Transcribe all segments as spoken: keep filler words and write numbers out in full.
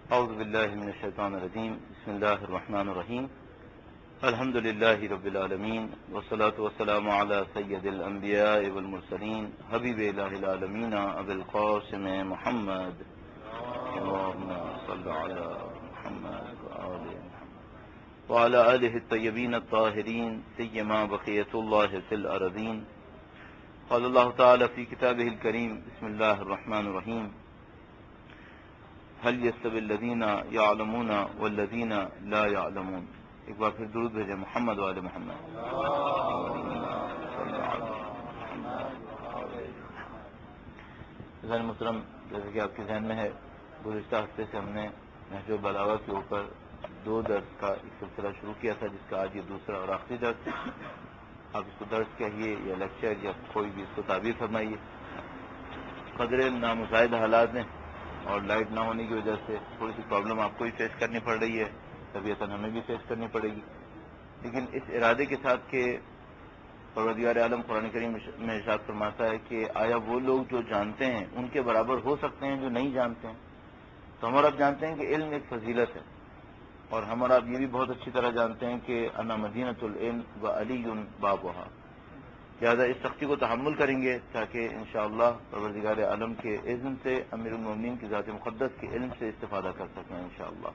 اعوذ باللہ من الشیطان الرجیم بسم اللہ الرحمن الرحیم الحمد للہ رب العالمین والصلاة والسلام علی سید الانبیاء والمرسلین حبیب الہ العالمین ابی القاسم محمد اللہم صل علی محمد وعلى آله الطيبين الطاهرين سيما بقية الله في الأرضين قال الله تعالى في كتابه الكريم بسم الله الرحمن الرحيم هل يستوي الذين يعلمون والذين لا يعلمون. ایک بار پھر درود بھیجیں محمد وعلى محمد. ذہن محترم، جیسے کہ آپ کے ذہن میں ہے، گزشتہ ہفتے سے ہم نے نہج البلاغہ کے اوپر دو درس کا ایک سلسلہ شروع کیا تھا، جس کا آج یہ دوسرا اور آخری درس ہے. آپ اس کو درس کہیے یا لیکچر یا کوئی بھی اس کو تعبیر فرمائیے. قدرے نامساعد حالات ہیں اور لائٹ نہ ہونے کی وجہ سے تھوڑی سی پرابلم آپ کو بھی فیس کرنی پڑ رہی ہے، طبیعتاً ہمیں بھی فیس کرنی پڑے گی، لیکن اس ارادے کے ساتھ کہ پروردگار عالم قرآن کریم میں ارشاد فرماتا ہے کہ آیا وہ لوگ جو جانتے ہیں ان کے برابر ہو سکتے ہیں جو نہیں جانتے ہیں. تو ہم اور آپ جانتے ہیں کہ علم ایک فضیلت ہے، اور ہم اور آپ یہ بھی بہت اچھی طرح جانتے ہیں کہ انا مدینۃ العلم و علی بابھا. لہٰذا اس سختی کو تحمل کریں گے تاکہ انشاءاللہ پروردگار عالم کے اذن سے امیر المومنین کی ذات مقدس کے علم سے استفادہ کر سکیں انشاءاللہ.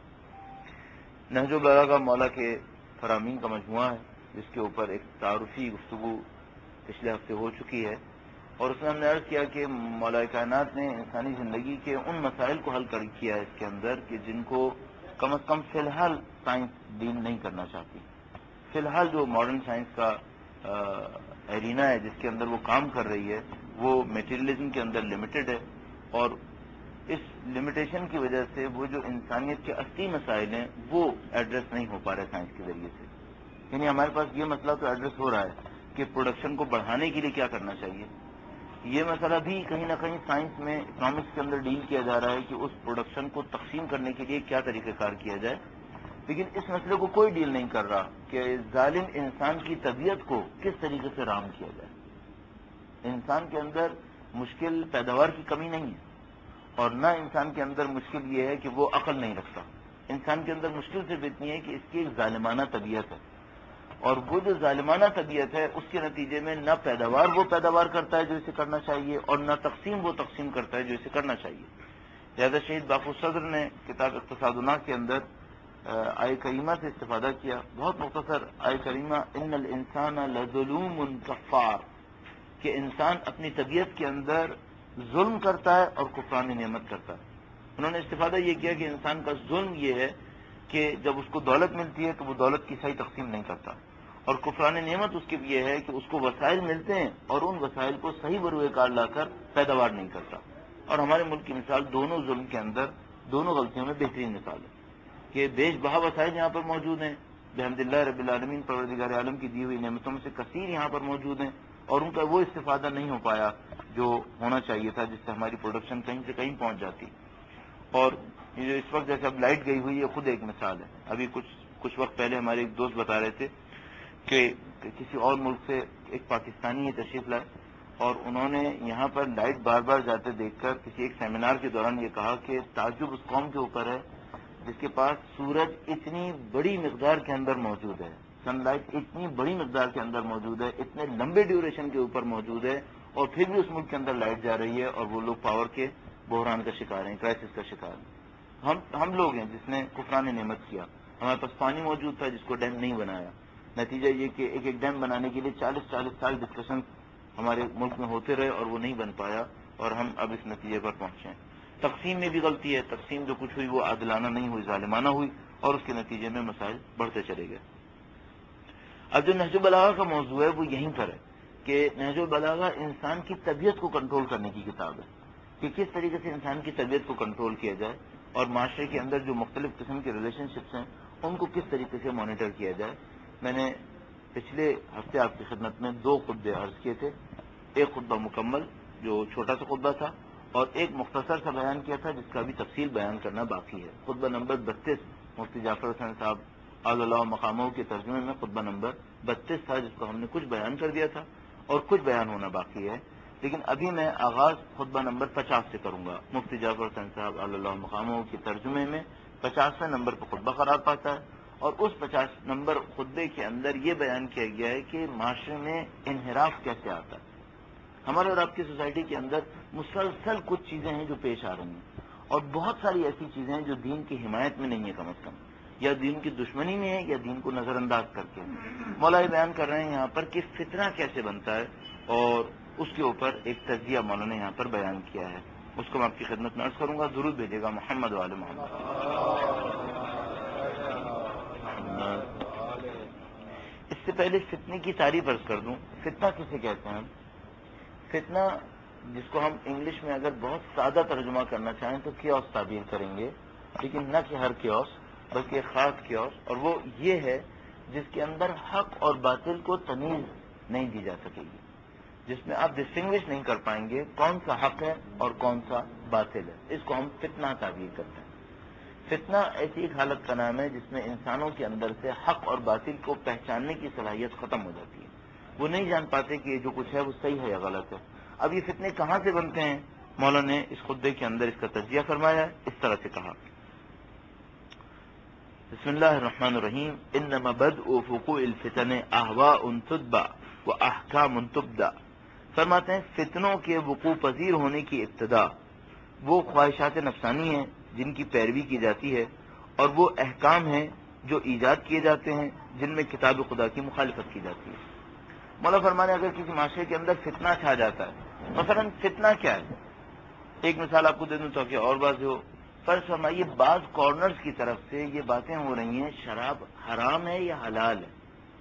نہج البلاغہ مولا کے فرامین کا مجموعہ ہے، جس کے اوپر ایک تعارفی گفتگو پچھلے ہفتے ہو چکی ہے، اور اس میں ہم نے عرض کیا کہ مولا کائنات نے انسانی زندگی کے ان مسائل کو حل کر کیا ہے اس کے اندر کہ جن کو کم از کم فی الحال سائنس ڈیل نہیں کرنا چاہتی. فی الحال جو ماڈرن سائنس کا ایرینا ہے جس کے اندر وہ کام کر رہی ہے، وہ میٹیریلزم کے اندر لمیٹڈ ہے، اور اس لمیٹیشن کی وجہ سے وہ جو انسانیت کے اصلی مسائل ہیں وہ ایڈریس نہیں ہو پا رہے سائنس کے ذریعے سے. یعنی ہمارے پاس یہ مسئلہ تو ایڈریس ہو رہا ہے کہ پروڈکشن کو بڑھانے کے لیے کیا کرنا چاہیے. یہ مسئلہ بھی کہیں نہ کہیں سائنس میں اکنامکس کے اندر ڈیل کیا جا رہا ہے کہ اس پروڈکشن کو تقسیم کرنے کے لیے کیا طریقہ کار کیا جائے، لیکن اس مسئلے کو کوئی ڈیل نہیں کر رہا کہ ظالم انسان کی طبیعت کو کس طریقے سے رام کیا جائے. انسان کے اندر مشکل پیداوار کی کمی نہیں ہے، اور نہ انسان کے اندر مشکل یہ ہے کہ وہ عقل نہیں رکھتا. انسان کے اندر مشکل صرف اتنی ہے کہ اس کی ایک ظالمانہ طبیعت ہے، اور وہ جو ظالمانہ طبیعت ہے اس کے نتیجے میں نہ پیداوار وہ پیداوار کرتا ہے جو اسے کرنا چاہیے، اور نہ تقسیم وہ تقسیم کرتا ہے جو اسے کرنا چاہیے. لہذا شہید باقر صدر نے کتاب اقتصاد الناس کے اندر آئے کریمہ سے استفادہ کیا. بہت مختصر آئے کریمہ، ان الانسان لظلوم کفار، کہ انسان اپنی طبیعت کے اندر ظلم کرتا ہے اور کفران نعمت کرتا ہے. انہوں نے استفادہ یہ کیا کہ انسان کا ظلم یہ ہے کہ جب اس کو دولت ملتی ہے تو وہ دولت کی صحیح تقسیم نہیں کرتا، اور کفران نعمت اس کے یہ ہے کہ اس کو وسائل ملتے ہیں اور ان وسائل کو صحیح بروئے کار لا کر پیداوار نہیں کرتا. اور ہمارے ملک کی مثال دونوں ظلم کے اندر، دونوں غلطیوں میں بہترین مثال ہے کہ بیش بہا وسائل یہاں پر موجود ہیں، بحمد اللہ رب العالمین پروردگار عالم کی دی ہوئی نعمتوں میں سے کثیر یہاں پر موجود ہیں، اور ان کا وہ استفادہ نہیں ہو پایا جو ہونا چاہیے تھا، جس سے ہماری پروڈکشن کہیں سے کہیں پہنچ جاتی. اور یہ جو اس وقت جیسے اب لائٹ گئی ہوئی ہے خود ایک مثال ہے. ابھی کچھ کچھ وقت پہلے ہمارے ایک دوست بتا رہے تھے کہ کسی اور ملک سے ایک پاکستانی یہ تشریف لائے، اور انہوں نے یہاں پر لائٹ بار بار جاتے دیکھ کر کسی ایک سیمینار کے دوران یہ کہا کہ تعجب اس قوم کے اوپر ہے جس کے پاس سورج اتنی بڑی مقدار کے اندر موجود ہے، سن لائٹ اتنی بڑی مقدار کے اندر موجود ہے، اتنے لمبے ڈیوریشن کے اوپر موجود ہے، اور پھر بھی اس ملک کے اندر لائٹ جا رہی ہے اور وہ لوگ پاور کے بحران کا شکار ہیں، کرائسس کا شکار ہیں. ہم ہم لوگ ہیں جس نے کفران نعمت کیا. ہمارے پاس پانی موجود تھا جس کو ڈیم نہیں بنایا. نتیجہ یہ کہ ایک ایک ڈیم بنانے کے لیے چالیس چالیس سال ڈسکشن ہمارے ملک میں ہوتے رہے اور وہ نہیں بن پایا، اور ہم اب اس نتیجے پر پہنچے ہیں. تقسیم میں بھی غلطی ہے، تقسیم جو کچھ ہوئی وہ عادلانہ نہیں ہوئی، ظالمانہ ہوئی، اور اس کے نتیجے میں مسائل بڑھتے چلے گئے. اب جو نہج البلاغہ کا موضوع ہے وہ یہیں پر ہے کہ نہج البلاغہ انسان کی طبیعت کو کنٹرول کرنے کی کتاب ہے کہ کس طریقے سے انسان کی طبیعت کو کنٹرول کیا جائے، اور معاشرے کے اندر جو مختلف قسم کے ریلیشن شپس ہیں ان کو کس طریقے سے مانیٹر کیا جائے. میں نے پچھلے ہفتے آپ کی خدمت میں دو خطبے عرض کیے تھے، ایک خطبہ مکمل جو چھوٹا سا خطبہ تھا، اور ایک مختصر سا بیان کیا تھا جس کا بھی تفصیل بیان کرنا باقی ہے. خطبہ نمبر بتیس مفتی جعفر حسین صاحب اعلی اللہ مقاموں کے ترجمے میں خطبہ نمبر بتیس تھا، جس کو ہم نے کچھ بیان کر دیا تھا اور کچھ بیان ہونا باقی ہے لیکن ابھی میں آغاز خطبہ نمبر پچاس سے کروں گا. مفتی جعفر حسین صاحب اللہ مقامہ کے ترجمے میں پچاسویں نمبر پر خطبہ قرار پاتا ہے، اور اس پچاس نمبر خطبے کے اندر یہ بیان کیا گیا ہے کہ معاشرے میں انحراف کیسے آتا ہے. ہمارے اور آپ کی سوسائٹی کے اندر مسلسل کچھ چیزیں ہیں جو پیش آ رہی ہیں، اور بہت ساری ایسی چیزیں ہیں جو دین کی حمایت میں نہیں ہے، کم از کم یا دین کی دشمنی میں ہے، یا دین کو نظر انداز کر کے. مولا یہ بیان کر رہے ہیں یہاں پر کہ فتنہ کیسے بنتا ہے، اور اس کے اوپر ایک تجزیہ مولانا نے یہاں پر بیان کیا ہے. اس کو میں آپ کی خدمت میں عرض کروں گا. درود بھیجے گا محمد وعلی محمد. اس سے پہلے فتنے کی تعریف عرض کر دوں. فتنہ کسے کہتے ہیں؟ فتنہ جس کو ہم انگلش میں اگر بہت سادہ ترجمہ کرنا چاہیں تو کیوس تعبیر کریں گے، لیکن نہ کہ ہر کیوس بلکہ ایک خاص کیوس، اور وہ یہ ہے جس کے اندر حق اور باطل کو تمیز نہیں دی جا سکے گی، جس میں آپ ڈسٹنگوش نہیں کر پائیں گے کون سا حق ہے اور کون سا باطل ہے. اس کو ہم فتنہ تعبیر کرتے ہیں. فتنہ ایسی ایک حالت کا نام ہے جس میں انسانوں کے اندر سے حق اور باطل کو پہچاننے کی صلاحیت ختم ہو جاتی ہے. وہ نہیں جان پاتے کہ یہ جو کچھ ہے وہ صحیح ہے یا غلط ہے. اب یہ فتنے کہاں سے بنتے ہیں؟ مولانا نے اس خطبے کے اندر اس کا تجزیہ فرمایا. اس طرح سے کہا: بسم اللہ الرحمن الرحیم. انما بدء وقوع الفتن اهواء تتبع واحکام تبدع. فرماتے ہیں فتنوں کے وقوع پذیر ہونے کی ابتدا وہ خواہشات نفسانی ہیں جن کی پیروی کی جاتی ہے، اور وہ احکام ہیں جو ایجاد کیے جاتے ہیں جن میں کتاب خدا کی مخالفت کی جاتی ہے. مولا فرمانے اگر کسی معاشرے کے اندر فتنہ چھا جاتا ہے، مثلا فتنہ کیا ہے؟ ایک مثال آپ کو دے دوں تاکہ اور واضح ہو. فرض فرمائیے بعض کارنرز کی طرف سے یہ باتیں ہو رہی ہیں شراب حرام ہے یا حلال ہے،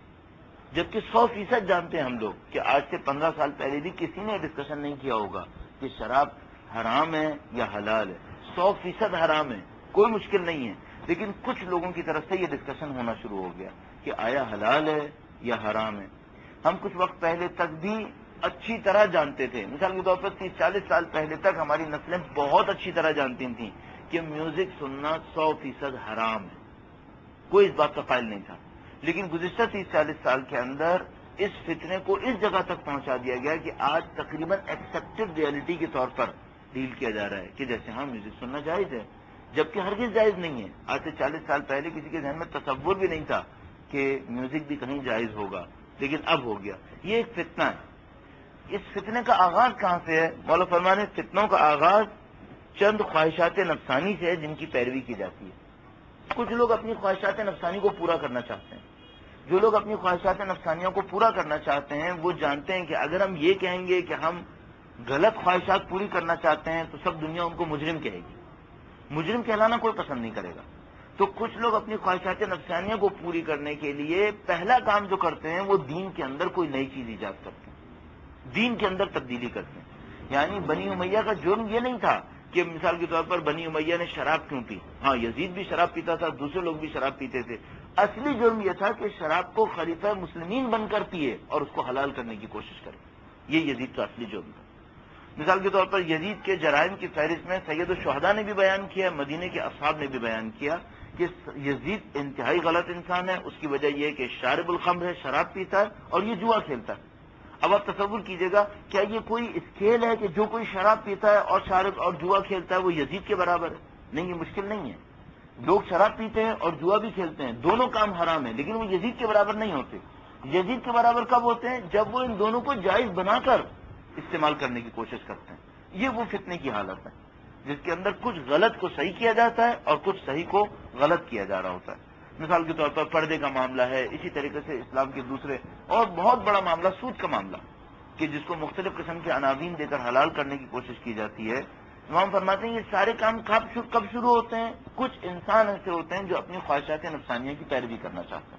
جبکہ سو فیصد جانتے ہیں ہم لوگ کہ آج سے پندرہ سال پہلے بھی کسی نے ڈسکشن نہیں کیا ہوگا کہ شراب حرام ہے یا حلال ہے. سو فیصد حرام ہے، کوئی مشکل نہیں ہے. لیکن کچھ لوگوں کی طرف سے یہ ڈسکشن ہونا شروع ہو گیا کہ آیا حلال ہے یا حرام ہے. ہم کچھ وقت پہلے تک بھی اچھی طرح جانتے تھے، مثال کے طور پر تیس چالیس سال پہلے تک ہماری نسلیں بہت اچھی طرح جانتی تھیں کہ میوزک سننا سو فیصد حرام ہے، کوئی اس بات کا قائل نہیں تھا. لیکن گزشتہ تیس چالیس سال کے اندر اس فتنے کو اس جگہ تک پہنچا دیا گیا کہ آج تقریباً ایکسیپٹڈ ریئلٹی کے طور پر ڈیل کیا جا رہا ہے کہ جیسے ہاں میوزک سننا جائز ہے، جبکہ ہرگز جائز نہیں ہے. آج سے چالیس سال پہلے کسی کے ذہن میں تصور بھی نہیں تھا کہ میوزک بھی کہیں جائز ہوگا، لیکن اب ہو گیا. یہ ایک فتنہ ہے. اس فتنے کا آغاز کہاں سے ہے؟ مولا فرمانے فتنوں کا آغاز چند خواہشات نفسانی سے ہے جن کی پیروی کی جاتی ہے. کچھ لوگ اپنی خواہشات نفسانی کو پورا کرنا چاہتے ہیں. جو لوگ اپنی خواہشات نفسانیوں کو پورا کرنا چاہتے ہیں وہ جانتے ہیں کہ اگر ہم یہ کہیں گے کہ ہم غلط خواہشات پوری کرنا چاہتے ہیں تو سب دنیا ان کو مجرم کہے گی. مجرم کہلانا کوئی پسند نہیں کرے گا. تو کچھ لوگ اپنی خواہشات نفسانیوں کو پوری کرنے کے لیے پہلا کام جو کرتے ہیں وہ دین کے اندر کوئی نئی چیز ایجاد کرتے ہیں، دین کے اندر تبدیلی کرتے ہیں. یعنی بنی امیہ کا جرم یہ نہیں تھا کہ مثال کے طور پر بنی امیہ نے شراب کیوں پی. ہاں یزید بھی شراب پیتا تھا، دوسرے لوگ بھی شراب پیتے تھے. اصلی جرم یہ تھا کہ شراب کو خلیفہ مسلمین بن کر پیے اور اس کو حلال کرنے کی کوشش کرے. یہ یزید کا اصلی جرم تھا. مثال کے طور پر یزید کے جرائم کی فہرست میں سید الشہداء نے بھی بیان کیا، مدینے کے اصحاب نے بھی بیان کیا کہ یزید انتہائی غلط انسان ہے. اس کی وجہ یہ ہے کہ شارب الخمر ہے، شراب پیتا ہے اور یہ جوا کھیلتا ہے. اب آپ تصور کیجئے گا کیا یہ کوئی اسکیل ہے کہ جو کوئی شراب پیتا ہے اور شارب اور جوا کھیلتا ہے وہ یزید کے برابر ہے؟ نہیں، یہ مشکل نہیں ہے. لوگ شراب پیتے ہیں اور جوا بھی کھیلتے ہیں، دونوں کام حرام ہیں، لیکن وہ یزید کے برابر نہیں ہوتے. یزید کے برابر کب ہوتے ہیں؟ جب وہ ان دونوں کو جائز بنا کر استعمال کرنے کی کوشش کرتے ہیں. یہ وہ فتنے کی حالت ہے جس کے اندر کچھ غلط کو صحیح کیا جاتا ہے اور کچھ صحیح کو غلط کیا جا رہا ہوتا ہے. مثال کے طور پر پردے کا معاملہ ہے. اسی طریقے سے اسلام کے دوسرے اور بہت بڑا معاملہ سود کا معاملہ کہ جس کو مختلف قسم کے عناوین دے کر حلال کرنے کی کوشش کی جاتی ہے. امام فرماتے ہیں یہ سارے کام کب شروع ہوتے ہیں؟ کچھ انسان ایسے ہوتے ہیں جو اپنی خواہشات نفسانیہ کی پیروی کرنا چاہتے ہیں.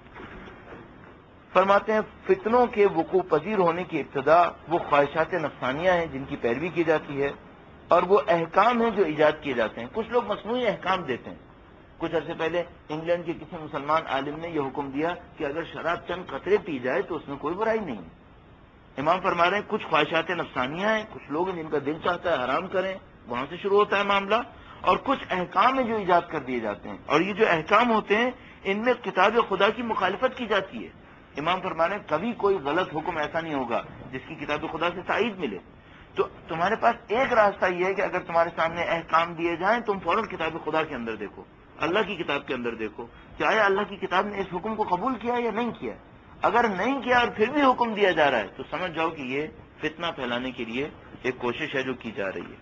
فرماتے ہیں فتنوں کے وقوع پذیر ہونے کی ابتدا وہ خواہشات نفسانیہ ہیں جن کی پیروی کی جاتی ہے، اور وہ احکام ہیں جو ایجاد کیے جاتے ہیں. کچھ لوگ مصنوعی احکام دیتے ہیں. کچھ عرصے پہلے انگلینڈ کے کسی مسلمان عالم نے یہ حکم دیا کہ اگر شراب چند قطرے پی جائے تو اس میں کوئی برائی نہیں. امام فرما رہے ہیں کچھ خواہشات نفسانیہ ہیں، کچھ لوگ جن کا دل چاہتا ہے حرام کریں، وہاں سے شروع ہوتا ہے معاملہ. اور کچھ احکام ہیں جو ایجاد کر دیے جاتے ہیں، اور یہ جو احکام ہوتے ہیں ان میں کتاب خدا کی مخالفت کی جاتی ہے. امام فرما رہے ہیں کبھی کوئی غلط حکم ایسا نہیں ہوگا جس کی کتاب خدا سے تائید ملے. تو تمہارے پاس ایک راستہ یہ ہے کہ اگر تمہارے سامنے احکام دیے جائیں تم فوراً کتاب خدا کے اندر دیکھو، اللہ کی کتاب کے اندر دیکھو کہ آیا اللہ کی کتاب نے اس حکم کو قبول کیا یا نہیں کیا. اگر نہیں کیا اور پھر بھی حکم دیا جا رہا ہے تو سمجھ جاؤ کہ یہ فتنہ پھیلانے کے لیے ایک کوشش ہے جو کی جا رہی ہے،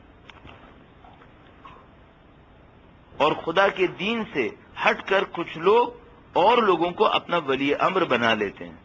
اور خدا کے دین سے ہٹ کر کچھ لوگ اور لوگوں کو اپنا ولی امر بنا لیتے ہیں.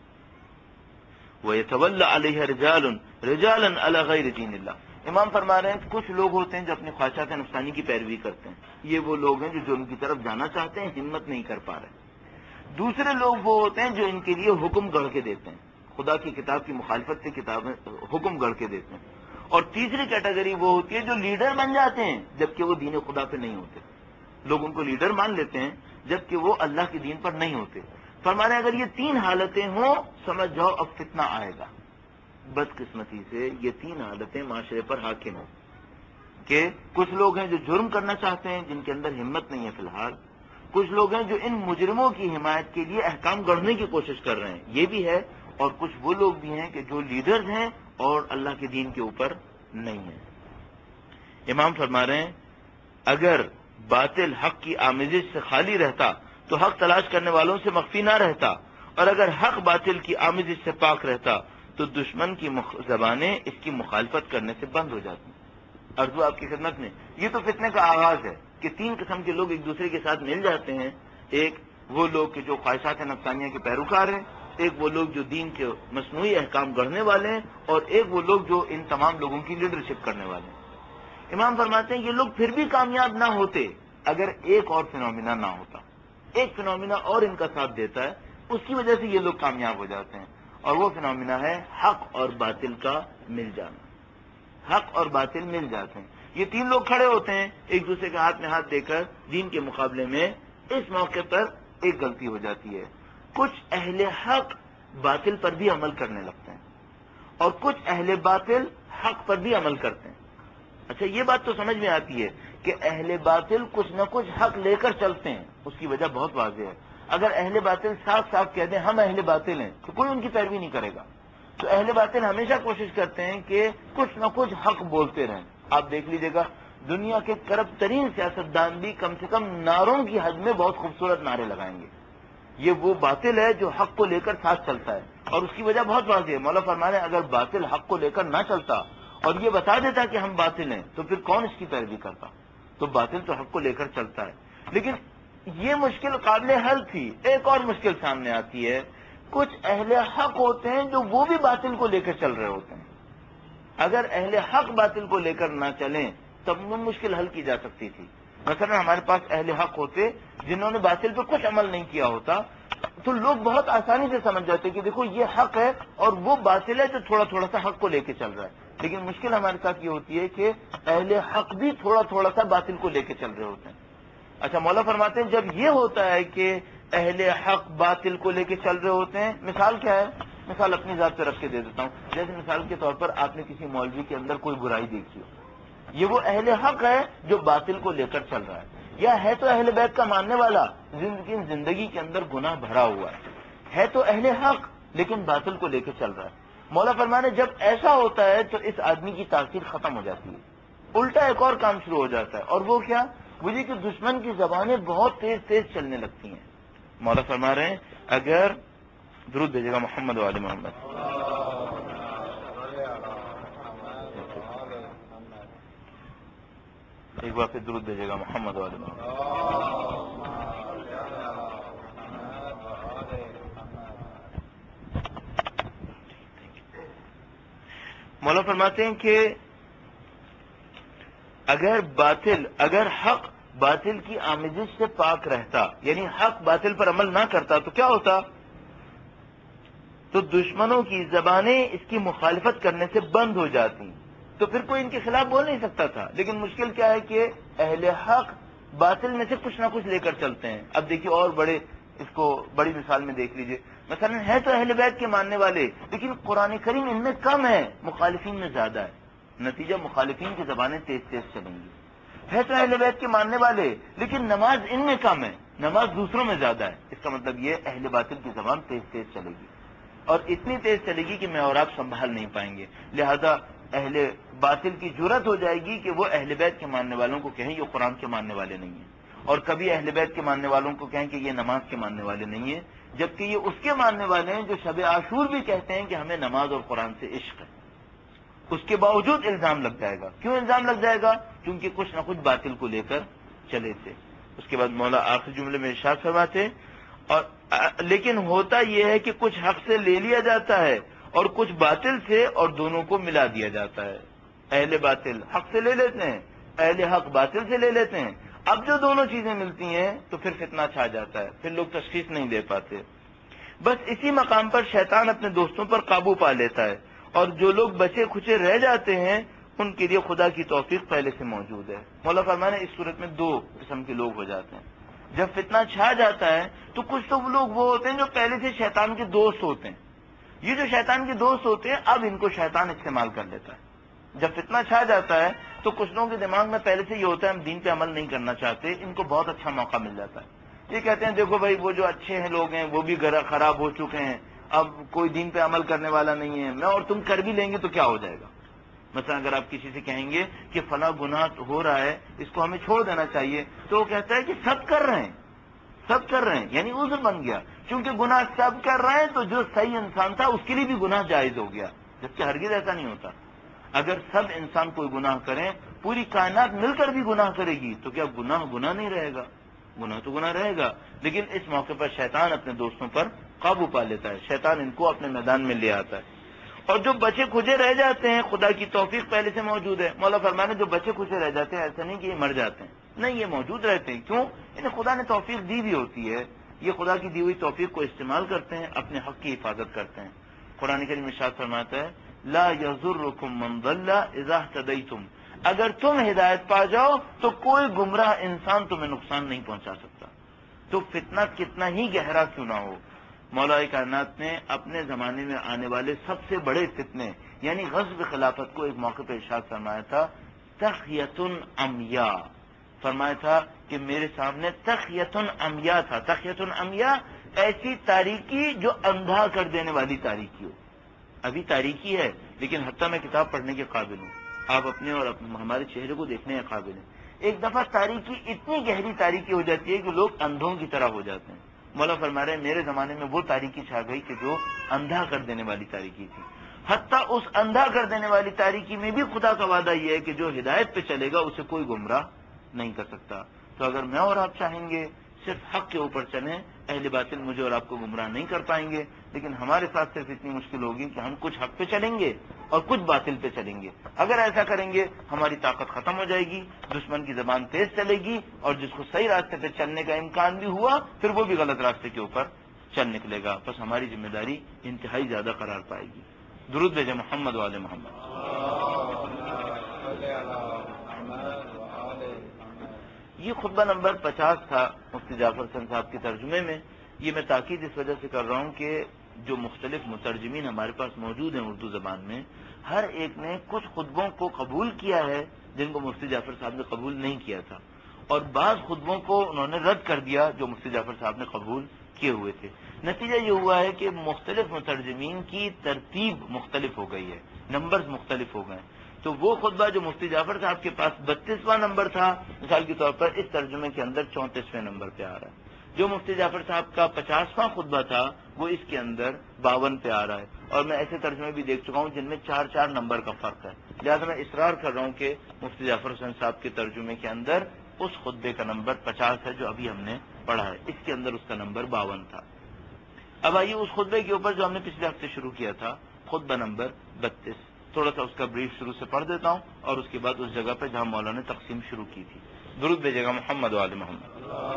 وَيَتَوَلَّ عَلَيْهَا رِجَالٌ رِجَالًا عَلَى غَيْرِ دِينِ اللَّهِ. امام فرما رہے ہیں کچھ لوگ ہوتے ہیں جو اپنی خواہشات نفسانی کی پیروی کرتے ہیں، یہ وہ لوگ ہیں جو جرم کی طرف جانا چاہتے ہیں، ہمت نہیں کر پا رہے. دوسرے لوگ وہ ہوتے ہیں جو ان کے لیے حکم گڑھ کے دیتے ہیں، خدا کی کتاب کی مخالفت سے کتابیں حکم گڑھ کے دیتے ہیں. اور تیسری کیٹیگری وہ ہوتی ہے جو لیڈر بن جاتے ہیں جبکہ وہ دین خدا پہ نہیں ہوتے، لوگ ان کو لیڈر مان لیتے ہیں جبکہ وہ اللہ کے دین پر نہیں ہوتے. فرما رہے ہیں اگر یہ تین حالتیں ہوں سمجھ جاؤ اب فتنہ آئے گا. بدقسمتی سے یہ تین حالتیں معاشرے پر حاکم ہیں کہ کچھ لوگ ہیں جو جرم کرنا چاہتے ہیں جن کے اندر ہمت نہیں ہے فی الحال، کچھ لوگ ہیں جو ان مجرموں کی حمایت کے لیے احکام گڑھنے کی کوشش کر رہے ہیں یہ بھی ہے، اور کچھ وہ لوگ بھی ہیں کہ جو لیڈرز ہیں اور اللہ کے دین کے اوپر نہیں ہیں. امام فرما رہے ہیں اگر باطل حق کی آمیزش سے خالی رہتا تو حق تلاش کرنے والوں سے مخفی نہ رہتا، اور اگر حق باطل کی آمیزش سے پاک رہتا تو دشمن کی مخ... زبانیں اس کی مخالفت کرنے سے بند ہو جاتی. ارجو آپ کی خدمت میں یہ تو فتنے کا آغاز ہے کہ تین قسم کے لوگ ایک دوسرے کے ساتھ مل جاتے ہیں، ایک وہ لوگ کہ جو خواہشات نفسانیہ کے پیروکار ہیں، ایک وہ لوگ جو دین کے مصنوعی احکام گڑھنے والے ہیں، اور ایک وہ لوگ جو ان تمام لوگوں کی لیڈرشپ کرنے والے ہیں. امام فرماتے ہیں یہ لوگ پھر بھی کامیاب نہ ہوتے اگر ایک اور فنومینا نہ ہوتا. ایک فنومینا اور ان کا ساتھ دیتا ہے، اس کی وجہ سے یہ لوگ کامیاب ہو جاتے ہیں، اور وہ فنومینا ہے حق اور باطل کا مل جانا. حق اور باطل مل جاتے ہیں. یہ تین لوگ کھڑے ہوتے ہیں ایک دوسرے کے ہاتھ میں ہاتھ دے کر دین کے مقابلے میں، اس موقع پر ایک غلطی ہو جاتی ہے. کچھ اہل حق باطل پر بھی عمل کرنے لگتے ہیں اور کچھ اہل باطل حق پر بھی عمل کرتے ہیں. اچھا یہ بات تو سمجھ میں آتی ہے کہ اہل باطل کچھ نہ کچھ حق لے کر چلتے ہیں، اس کی وجہ بہت واضح ہے. اگر اہل باطل صاف صاف کہہ دیں ہم اہل باطل ہیں تو کوئی ان کی پیروی نہیں کرے گا. تو اہل باطل ہمیشہ کوشش کرتے ہیں کہ کچھ نہ کچھ حق بولتے رہیں. آپ دیکھ لیجیے گا دنیا کے کرپٹ ترین سیاستدان بھی کم سے کم نعروں کی حد میں بہت خوبصورت نعرے لگائیں گے. یہ وہ باطل ہے جو حق کو لے کر ساتھ چلتا ہے، اور اس کی وجہ بہت واضح ہے. مولا فرما رہے ہیں اگر باطل حق کو لے کر نہ چلتا اور یہ بتا دیتا کہ ہم باطل ہیں تو پھر کون اس کی پیروی کرتا. تو باطل تو حق کو لے کر چلتا ہے. لیکن یہ مشکل قابل حل تھی. ایک اور مشکل سامنے آتی ہے، کچھ اہل حق ہوتے ہیں جو وہ بھی باطل کو لے کر چل رہے ہوتے ہیں. اگر اہل حق باطل کو لے کر نہ چلیں تب وہ مشکل حل کی جا سکتی تھی. مثلا ہمارے پاس اہل حق ہوتے جنہوں نے باطل پر کچھ عمل نہیں کیا ہوتا تو لوگ بہت آسانی سے سمجھ جاتے کہ دیکھو یہ حق ہے اور وہ باطل ہے جو تھوڑا تھوڑا سا حق کو لے کے چل رہا ہے. لیکن مشکل ہمارے ساتھ یہ ہوتی ہے کہ اہل حق بھی تھوڑا تھوڑا سا باطل کو لے کے چل رہے ہوتے ہیں. اچھا مولا فرماتے ہیں جب یہ ہوتا ہے کہ اہل حق باطل کو لے کے چل رہے ہوتے ہیں، مثال کیا ہے؟ مثال اپنی ذات پہ رکھ کے دے دیتا ہوں. جیسے مثال کے طور پر آپ نے کسی مولوی کے اندر کوئی برائی دیکھی ہو، یہ وہ اہل حق ہے جو باطل کو لے کر چل رہا ہے، یا ہے تو اہل بیت کا ماننے والا زندگی زندگی کے اندر گناہ بھرا ہوا ہے، ہے تو اہل حق لیکن باطل کو لے کے چل رہا ہے. مولا فرمانے جب ایسا ہوتا ہے تو اس آدمی کی تاثیر ختم ہو جاتی ہے، الٹا ایک اور کام شروع ہو جاتا ہے. اور وہ کیا؟ وہ یہ کہ دشمن کی زبانیں بہت تیز تیز چلنے لگتی ہیں. مولا فرما رہے ہیں اگر درود بھیجے گا محمد و آل محمد. ایک بار پھر درود بھیجے گا محمد و آل محمد. مولا فرماتے ہیں کہ اگر باطل اگر حق باطل کی آمیزش سے پاک رہتا، یعنی حق باطل پر عمل نہ کرتا تو کیا ہوتا؟ تو دشمنوں کی زبانیں اس کی مخالفت کرنے سے بند ہو جاتی، تو پھر کوئی ان کے خلاف بول نہیں سکتا تھا. لیکن مشکل کیا ہے کہ اہل حق باطل میں سے کچھ نہ کچھ لے کر چلتے ہیں. اب دیکھیے اور بڑے اس کو بڑی مثال میں دیکھ لیجئے، مثلا ہے تو اہل بیت کے ماننے والے لیکن قرآن کریم ان میں کم ہے، مخالفین میں زیادہ ہے. نتیجہ مخالفین کی زبانیں تیز تیز چلیں گی. ہے تو اہل بیت کے ماننے والے لیکن نماز ان میں کم ہے، نماز دوسروں میں زیادہ ہے. اس کا مطلب یہ اہل باطل کی زبان تیز تیز چلے گی، اور اتنی تیز چلے گی کہ میں اور آپ سنبھال نہیں پائیں گے. لہذا اہل باطل کی جرت ہو جائے گی کہ وہ اہل بیت کے ماننے والوں کو کہیں یہ قرآن کے ماننے والے نہیں ہیں، اور کبھی اہل بیت کے ماننے والوں کو کہیں کہ یہ نماز کے ماننے والے نہیں ہیں، جبکہ یہ اس کے ماننے والے ہیں جو شب عاشور بھی کہتے ہیں کہ ہمیں نماز اور قرآن سے عشق ہے۔ اس کے باوجود الزام لگ جائے گا۔ کیوں الزام لگ جائے گا؟ کیونکہ کچھ نہ کچھ باطل کو لے کر چلے تھے۔ اس کے بعد مولا آخری جملے میں ارشاد فرماتے اور لیکن ہوتا یہ ہے کہ کچھ حق سے لے لیا جاتا ہے اور کچھ باطل سے، اور دونوں کو ملا دیا جاتا ہے۔ اہل باطل حق سے لے لیتے ہیں، اہل حق باطل سے لے لیتے ہیں۔ اب جو دونوں چیزیں ملتی ہیں تو پھر فتنہ چھا جاتا ہے، پھر لوگ تشخیص نہیں دے پاتے۔ بس اسی مقام پر شیطان اپنے دوستوں پر قابو پا لیتا ہے، اور جو لوگ بچے کھچے رہ جاتے ہیں ان کے لیے خدا کی توفیق پہلے سے موجود ہے۔ مولا فرمایا اس صورت میں دو قسم کے لوگ ہو جاتے ہیں۔ جب فتنہ چھا جاتا ہے تو کچھ تو وہ لوگ وہ ہوتے ہیں جو پہلے سے شیطان کے دوست ہوتے ہیں۔ یہ جو شیطان کے دوست ہوتے ہیں اب ان کو شیطان استعمال کر لیتا ہے۔ جب فتنہ چھا جاتا ہے تو کچھ لوگوں کے دماغ میں پہلے سے یہ ہوتا ہے ہم دین پہ عمل نہیں کرنا چاہتے، ان کو بہت اچھا موقع مل جاتا ہے۔ یہ کہتے ہیں دیکھو بھائی وہ جو اچھے ہیں لوگ ہیں وہ بھی خراب ہو چکے ہیں، اب کوئی دین پہ عمل کرنے والا نہیں ہے، میں اور تم کر بھی لیں گے تو کیا ہو جائے گا۔ مثلا اگر آپ کسی سے کہیں گے کہ فلاں گناہ ہو رہا ہے اس کو ہمیں چھوڑ دینا چاہیے، تو وہ کہتا ہے کہ سب کر رہے ہیں سب کر رہے ہیں یعنی عذر بن گیا، کیونکہ گناہ سب کر رہے ہیں تو جو صحیح انسان تھا اس کے لیے بھی گناہ جائز ہو گیا، جبکہ ہرگز ایسا نہیں ہوتا۔ اگر سب انسان کوئی گناہ کریں، پوری کائنات مل کر بھی گناہ کرے گی تو کیا گناہ گناہ نہیں رہے گا؟ گناہ تو گناہ رہے گا۔ لیکن اس موقع پر شیطان اپنے دوستوں پر قابو پا لیتا ہے، شیطان ان کو اپنے میدان میں لے آتا ہے۔ اور جو بچے کھجے رہ جاتے ہیں خدا کی توفیق پہلے سے موجود ہے۔ مولا فرمانے جو بچے کھجے رہ جاتے ہیں ایسا نہیں کہ یہ مر جاتے ہیں، نہیں، یہ موجود رہتے ہیں۔ کیوں؟ انہیں خدا نے توفیق دی بھی ہوتی ہے، یہ خدا کی دی ہوئی توفیق کو استعمال کرتے ہیں، اپنے حق کی حفاظت کرتے ہیں۔ قرآن کریم میں ارشاد فرماتا ہے لا یضرکم من ضل اذا اہتدیتم، اگر تم ہدایت پا جاؤ تو کوئی گمراہ انسان تمہیں نقصان نہیں پہنچا سکتا۔ تو فتنہ کتنا ہی گہرا کیوں نہ ہو، مولا کائنات نے اپنے زمانے میں آنے والے سب سے بڑے فتنے یعنی غصب خلافت کو ایک موقع پہ ارشاد فرمایا تھا تخیۃ عمیاء، فرمایا تھا کہ میرے سامنے تخیۃ عمیاء تھا۔ تخیۃ عمیاء ایسی تاریکی جو اندھا کر دینے والی تاریکی ہو۔ ابھی تاریکی ہے لیکن حتیٰ میں کتاب پڑھنے کے قابل ہوں، آپ اپنے اور ہمارے چہرے کو دیکھنے کے قابل ہیں۔ ایک دفعہ تاریکی اتنی گہری تاریکی ہو جاتی ہے کہ لوگ اندھوں کی طرح ہو جاتے ہیں۔ مولا فرما رہے ہیں میرے زمانے میں وہ تاریکی چھا گئی کہ جو اندھا کر دینے والی تاریکی تھی۔ حتیٰ اس اندھا کر دینے والی تاریکی میں بھی خدا کا وعدہ یہ ہے کہ جو ہدایت پہ چلے گا اسے کوئی گمراہ نہیں کر سکتا۔ تو اگر میں اور آپ چاہیں گے صرف حق کے اوپر چلیں، اہل باطل مجھے اور آپ کو گمراہ نہیں کر پائیں گے، لیکن ہمارے ساتھ صرف اتنی مشکل ہوگی کہ ہم کچھ حق پہ چلیں گے اور کچھ باطل پہ چلیں گے۔ اگر ایسا کریں گے ہماری طاقت ختم ہو جائے گی، دشمن کی زبان تیز چلے گی، اور جس کو صحیح راستے پہ چلنے کا امکان بھی ہوا پھر وہ بھی غلط راستے کے اوپر چل نکلے گا۔ بس ہماری ذمہ داری انتہائی زیادہ قرار پائے گی۔ درود بھیجیں محمد والے محمد۔ یہ خطبہ نمبر پچاس تھا مفتی جعفر حسین صاحب کے ترجمے میں۔ یہ میں تاکید اس وجہ سے کر رہا ہوں کہ جو مختلف مترجمین ہمارے پاس موجود ہیں اردو زبان میں، ہر ایک نے کچھ خطبوں کو قبول کیا ہے جن کو مفتی جعفر صاحب نے قبول نہیں کیا تھا، اور بعض خطبوں کو انہوں نے رد کر دیا جو مفتی جعفر صاحب نے قبول کیے ہوئے تھے۔ نتیجہ یہ ہوا ہے کہ مختلف مترجمین کی ترتیب مختلف ہو گئی ہے، نمبرز مختلف ہو گئے۔ تو وہ خطبہ جو مفتی جعفر صاحب کے پاس بتیسواں نمبر تھا، مثال کے طور پر اس ترجمے کے اندر چونتیسویں نمبر پہ آ رہا ہے۔ جو مفتی جعفر صاحب کا پچاسواں خطبہ تھا وہ اس کے اندر باون پہ آ رہا ہے، اور میں ایسے ترجمے بھی دیکھ چکا ہوں جن میں چار چار نمبر کا فرق ہے۔ لہٰذا میں اصرار کر رہا ہوں کہ مفتی جعفر حسین صاحب کے ترجمے کے اندر اس خطبے کا نمبر پچاس ہے جو ابھی ہم نے پڑھا ہے، اس کے اندر اس کا نمبر باون تھا۔ اب آئیے اس خطبے کے اوپر جو ہم نے پچھلے ہفتے شروع کیا تھا، خطبہ نمبر بتیس، تھوڑا سا اس کا بریف شروع سے پڑھ دیتا ہوں اور اس کے بعد اس جگہ پہ جہاں مولانا نے تقسیم شروع کی تھی۔ درود بھیجے گا محمد وآل محمد۔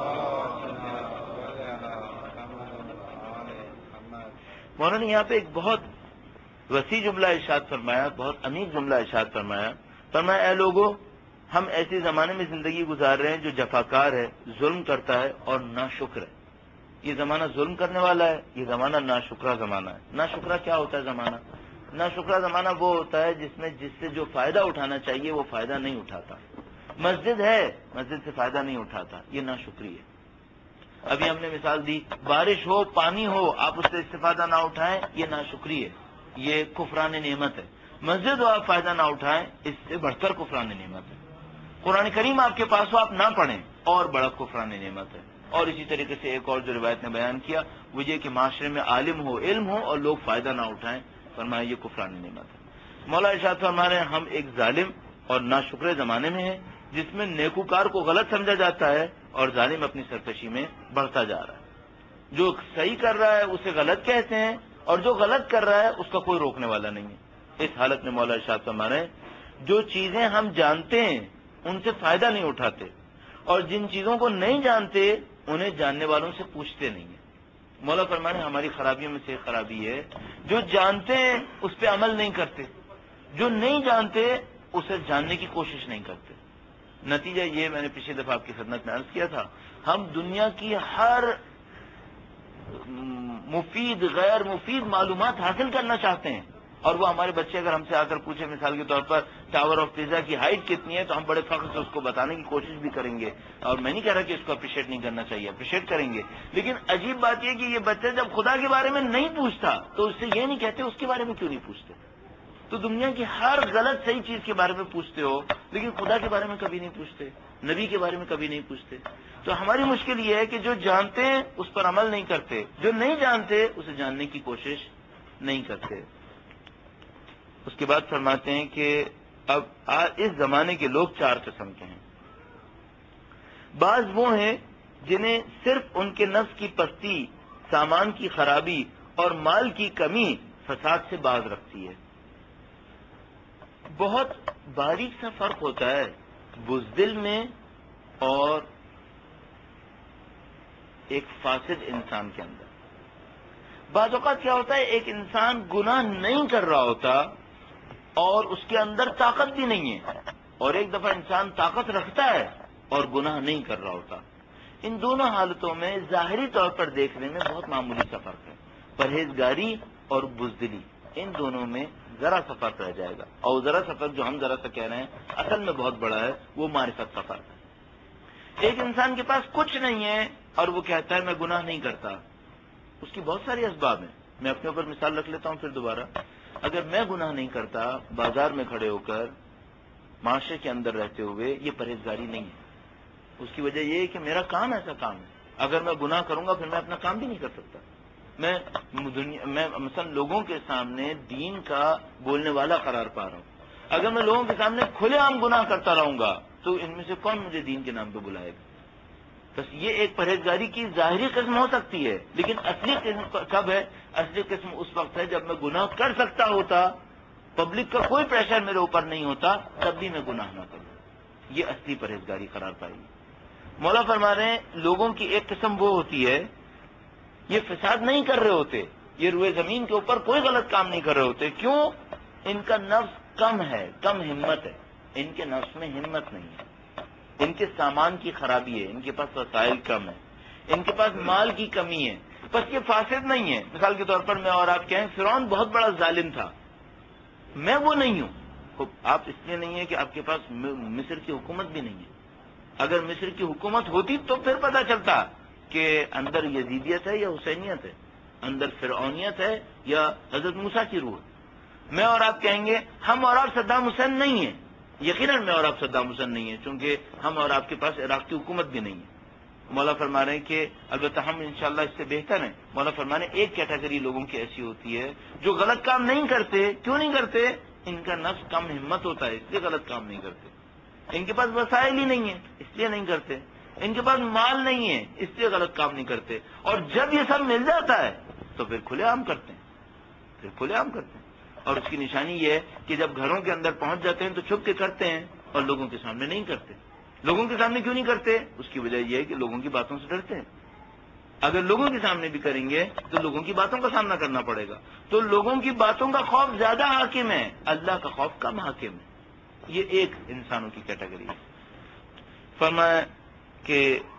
مولانا نے یہاں پہ ایک بہت وسیع جملہ ارشاد فرمایا، بہت عمیق جملہ ارشاد فرمایا۔ فرمایا اے لوگو، ہم ایسے زمانے میں زندگی گزار رہے ہیں جو جفاکار ہے، ظلم کرتا ہے اور ناشکر ہے۔ یہ زمانہ ظلم کرنے والا ہے، یہ زمانہ ناشکرہ زمانہ ہے۔ ناشکرہ کیا ہوتا ہے زمانہ؟ ناشکرہ زمانہ وہ ہوتا ہے جس میں جس سے جو فائدہ اٹھانا چاہیے وہ فائدہ نہیں اٹھاتا۔ مسجد ہے، مسجد سے فائدہ نہیں اٹھاتا، یہ ناشکری ہے۔ ابھی ہم نے مثال دی، بارش ہو، پانی ہو، آپ اس سے استفادہ نہ اٹھائیں، یہ ناشکری ہے، یہ کفران نعمت ہے۔ مسجد ہو آپ فائدہ نہ اٹھائیں، اس سے بڑھ کر کفران نعمت ہے۔ قرآن کریم آپ کے پاس ہو آپ نہ پڑھیں، اور بڑا کفران نعمت ہے۔ اور اسی طریقے سے ایک اور جو روایت نے بیان کیا وہ یہ کہ معاشرے میں عالم ہو، علم ہو اور لوگ فائدہ نہ اٹھائیں، فرمایا یہ کفران نعمت ہے۔ مولا ارشاد فرما رہے ہیں ہم ایک ظالم اور ناشکر زمانے میں ہیں جس میں نیکوکار کو غلط سمجھا جاتا ہے اور ظالم اپنی سرکشی میں بڑھتا جا رہا ہے۔ جو صحیح کر رہا ہے اسے غلط کہتے ہیں، اور جو غلط کر رہا ہے اس کا کوئی روکنے والا نہیں ہے۔ اس حالت میں مولا ارشاد فرما رہے ہیں جو چیزیں ہم جانتے ہیں ان سے فائدہ نہیں اٹھاتے، اور جن چیزوں کو نہیں جانتے انہیں جاننے والوں سے پوچھتے نہیں ہیں۔ مولا فرما رہے ہیں ہماری خرابیوں میں سے ایک خرابی ہے جو جانتے ہیں اس پہ عمل نہیں کرتے، جو نہیں جانتے اسے جاننے کی کوشش نہیں کرتے۔ نتیجہ یہ میں نے پچھلی دفعہ آپ کی خدمت میں عرض کیا تھا، ہم دنیا کی ہر مفید غیر مفید معلومات حاصل کرنا چاہتے ہیں، اور وہ ہمارے بچے اگر ہم سے آ کر پوچھے مثال کے طور پر ٹاور آف پیزا کی ہائٹ کتنی ہے تو ہم بڑے فخر سے اس کو بتانے کی کوشش بھی کریں گے، اور میں نہیں کہہ رہا کہ اس کو اپریشیٹ نہیں کرنا چاہیے، اپریشیٹ کریں گے، لیکن عجیب بات یہ کہ یہ بچہ جب خدا کے بارے میں نہیں پوچھتا تو اس سے یہ نہیں کہتے اس کے بارے میں کیوں نہیں پوچھتے۔ تو دنیا کی ہر غلط صحیح چیز کے بارے میں پوچھتے ہو لیکن خدا کے بارے میں کبھی نہیں پوچھتے، نبی کے بارے میں کبھی نہیں پوچھتے۔ تو ہماری مشکل یہ ہے کہ جو جانتے ہیں اس پر عمل نہیں کرتے، جو نہیں جانتے اسے جاننے کی کوشش نہیں کرتے۔ اس کے بعد فرماتے ہیں کہ اب اس زمانے کے لوگ چار قسم کے ہیں۔ بعض وہ ہیں جنہیں صرف ان کے نفس کی پستی، سامان کی خرابی اور مال کی کمی فساد سے باز رکھتی ہے۔ بہت باریک سا فرق ہوتا ہے بزدل میں اور ایک فاسد انسان کے اندر۔ بعض اوقات کیا ہوتا ہے ایک انسان گناہ نہیں کر رہا ہوتا اور اس کے اندر طاقت بھی نہیں ہے، اور ایک دفعہ انسان طاقت رکھتا ہے اور گناہ نہیں کر رہا ہوتا۔ ان دونوں حالتوں میں ظاہری طور پر دیکھنے میں بہت معمولی سا فرق ہے، پرہیزگاری اور بزدلی، ان دونوں میں ذرا سا فرق رہ جائے گا، اور ذرا سا فرق جو ہم ذرا سا کہہ رہے ہیں اصل میں بہت بڑا ہے، وہ معرفت کا فرق ہے۔ ایک انسان کے پاس کچھ نہیں ہے اور وہ کہتا ہے میں گناہ نہیں کرتا، اس کی بہت ساری اسباب ہیں۔ میں اپنے اوپر مثال رکھ لیتا ہوں پھر دوبارہ۔ اگر میں گناہ نہیں کرتا بازار میں کھڑے ہو کر، معاشرے کے اندر رہتے ہوئے، یہ پرہیزگاری نہیں ہے۔ اس کی وجہ یہ ہے کہ میرا کام ایسا کام ہے، اگر میں گناہ کروں گا پھر میں اپنا کام بھی نہیں کر سکتا۔ میں دنیا میں مثلا لوگوں کے سامنے دین کا بولنے والا قرار پا رہا ہوں، اگر میں لوگوں کے سامنے کھلے عام گناہ کرتا رہوں گا تو ان میں سے کون مجھے دین کے نام پہ بلائے گا؟ بس یہ ایک پرہیزگاری کی ظاہری قسم ہو سکتی ہے، لیکن اصلی قسم کب ہے؟ اصلی قسم اس وقت ہے جب میں گناہ کر سکتا ہوتا، پبلک کا کوئی پریشر میرے اوپر نہیں ہوتا، تب بھی میں گناہ نہ کروں۔ یہ اصلی پرہیزگاری قرار پائے گی۔ مولا فرما رہے ہیں لوگوں کی ایک قسم وہ ہوتی ہے یہ فساد نہیں کر رہے ہوتے، یہ روئے زمین کے اوپر کوئی غلط کام نہیں کر رہے ہوتے۔ کیوں؟ ان کا نفس کم ہے، کم ہمت ہے، ان کے نفس میں ہمت نہیں ہے، ان کے سامان کی خرابی ہے، ان کے پاس وسائل کم ہے، ان کے پاس مال کی کمی ہے، بس یہ فاسد نہیں ہے۔ مثال کے طور پر میں اور آپ کہیں فرعون بہت بڑا ظالم تھا، میں وہ نہیں ہوں۔ آپ اس لیے نہیں ہے کہ آپ کے پاس مصر کی حکومت بھی نہیں ہے۔ اگر مصر کی حکومت ہوتی تو پھر پتہ چلتا کہ اندر یزیدیت ہے یا حسینیت ہے، اندر فرعونیت ہے یا حضرت موسیٰ کی روح۔ میں اور آپ کہیں گے ہم اور آپ صدام حسین نہیں ہیں، یقیناً میں اور آپ صدام حسین نہیں ہیں، چونکہ ہم اور آپ کے پاس عراق کی حکومت بھی نہیں ہے۔ مولا فرما رہے ہیں کہ البتہ ہم انشاءاللہ اس سے بہتر ہیں۔ مولا فرما رہے ہیں ایک کیٹیگری لوگوں کی ایسی ہوتی ہے جو غلط کام نہیں کرتے۔ کیوں نہیں کرتے؟ ان کا نفس کم ہمت ہوتا ہے، اس لیے غلط کام نہیں کرتے۔ ان کے پاس وسائل ہی نہیں ہے، اس لیے نہیں کرتے۔ ان کے پاس مال نہیں ہے، اس لیے غلط کام نہیں کرتے۔ اور جب یہ سب مل جاتا ہے تو پھر کھلے عام کرتے ہیں، پھر کھلے عام کرتے ہیں۔ اور اس کی نشانی یہ ہے کہ جب گھروں کے اندر پہنچ جاتے ہیں تو چھپ کے کرتے ہیں اور لوگوں کے سامنے نہیں کرتے۔ لوگوں کے سامنے کیوں نہیں کرتے؟ اس کی وجہ یہ ہے کہ لوگوں کی باتوں سے ڈرتے ہیں۔ اگر لوگوں کے سامنے بھی کریں گے تو لوگوں کی باتوں کا سامنا کرنا پڑے گا، تو لوگوں کی باتوں کا خوف زیادہ حاکم ہے، اللہ کا خوف کم حاکم ہے۔ یہ ایک انسانوں کی کیٹیگری ہے۔ فرمایا کہ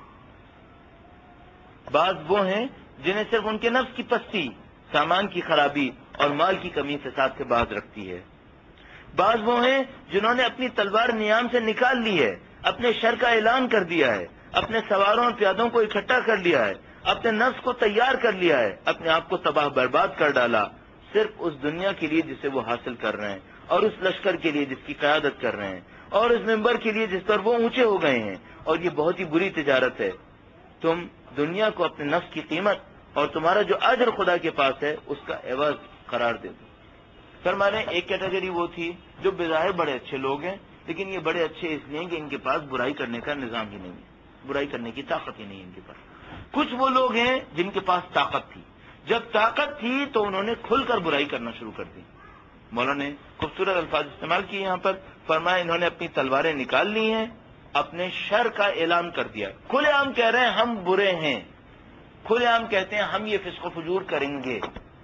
بعض وہ ہیں جنہیں صرف ان کے نفس کی پستی، سامان کی خرابی اور مال کی کمی فساد سے باز رکھتی ہے۔ بعض وہ ہیں جنہوں نے اپنی تلوار نیام سے نکال لی ہے، اپنے شر کا اعلان کر دیا ہے، اپنے سواروں اور پیادوں کو اکٹھا کر لیا ہے، اپنے نفس کو تیار کر لیا ہے، اپنے آپ کو تباہ برباد کر ڈالا، صرف اس دنیا کے لیے جسے وہ حاصل کر رہے ہیں، اور اس لشکر کے لیے جس کی قیادت کر رہے ہیں، اور اس ممبر کے لیے جس پر وہ اونچے ہو گئے ہیں، اور یہ بہت ہی بری تجارت ہے۔ تم دنیا کو اپنے نفس کی قیمت اور تمہارا جو اجر خدا کے پاس ہے اس کا عوض قرار دے دو۔ فرمانے ایک کیٹیگری وہ تھی جو بظاہر بڑے اچھے لوگ ہیں، لیکن یہ بڑے اچھے اس لیے کہ ان کے پاس برائی کرنے کا نظام ہی نہیں ہے، برائی کرنے کی طاقت ہی نہیں ان کے پاس۔ کچھ وہ لوگ ہیں جن کے پاس طاقت تھی، جب طاقت تھی تو انہوں نے کھل کر برائی کرنا شروع کر دی۔ مولانا نے خوبصورت الفاظ استعمال کیے یہاں پر، فرمایا انہوں نے اپنی تلواریں نکال لی ہیں، اپنے شر کا اعلان کر دیا، کھلے عام کہہ رہے ہیں ہم برے ہیں، کھلے عام کہتے ہیں ہم یہ فسق و فجور کریں گے۔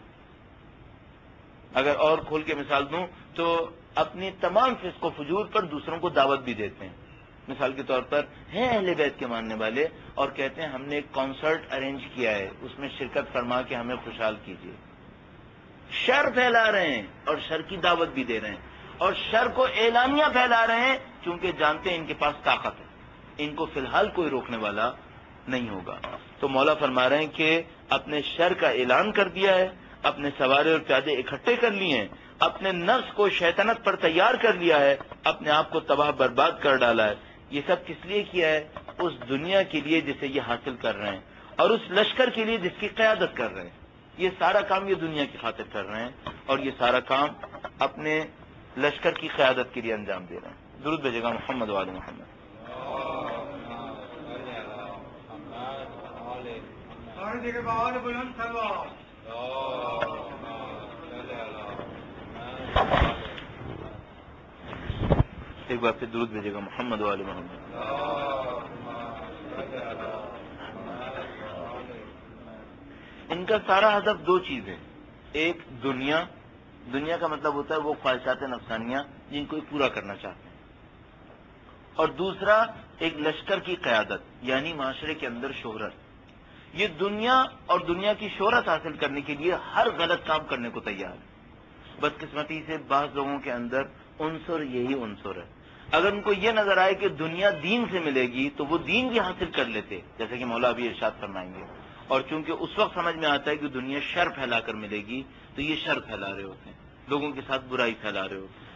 اگر اور کھول کے مثال دوں تو اپنی تمام فسق و فجور پر دوسروں کو دعوت بھی دیتے ہیں۔ مثال کے طور پر ہیں اہل بیت کے ماننے والے اور کہتے ہیں ہم نے ایک کانسرٹ ارینج کیا ہے، اس میں شرکت فرما کے ہمیں خوشحال کیجیے۔ شر پھیلا رہے ہیں اور شر کی دعوت بھی دے رہے ہیں، اور شر کو اعلانیہ پھیلا رہے ہیں کیونکہ جانتے ہیں ان کے پاس طاقت ہے، ان کو فی الحال کوئی روکنے والا نہیں ہوگا۔ تو مولا فرما رہے ہیں کہ اپنے شر کا اعلان کر دیا ہے، اپنے سوارے اور پیادے اکٹھے کر لیے ہیں، اپنے نفس کو شیطنت پر تیار کر لیا ہے، اپنے آپ کو تباہ برباد کر ڈالا ہے۔ یہ سب کس لیے کیا ہے؟ اس دنیا کے لیے جسے یہ حاصل کر رہے ہیں، اور اس لشکر کے لیے جس کی قیادت کر رہے ہیں۔ یہ سارا کام یہ دنیا کی خاطر کر رہے ہیں، اور یہ سارا کام اپنے لشکر کی قیادت کے لیے انجام دے رہے ہیں۔ درود بھیجے گا محمد وآل محمد۔ ایک بار پھر درود بھیجے گا محمد وآل محمد۔ ان کا سارا ہدف دو چیزیں، ایک دنیا، دنیا کا مطلب ہوتا ہے وہ خواہشات نفسانیہ جن کو یہ پورا کرنا چاہتے ہیں، اور دوسرا ایک لشکر کی قیادت یعنی معاشرے کے اندر شہرت۔ یہ دنیا اور دنیا کی شہرت حاصل کرنے کے لیے ہر غلط کام کرنے کو تیار ہے۔ بدقسمتی سے بعض لوگوں کے اندر عنصر یہی عنصر ہے، اگر ان کو یہ نظر آئے کہ دنیا دین سے ملے گی تو وہ دین بھی حاصل کر لیتے، جیسے کہ مولا ابھی ارشاد فرمائیں گے، اور چونکہ اس وقت سمجھ میں آتا ہے کہ دنیا شر پھیلا کر ملے گی تو یہ شر پھیلا رہے ہوتے ہیں، لوگوں کے ساتھ برائی پھیلا رہے ہوتے ہیں۔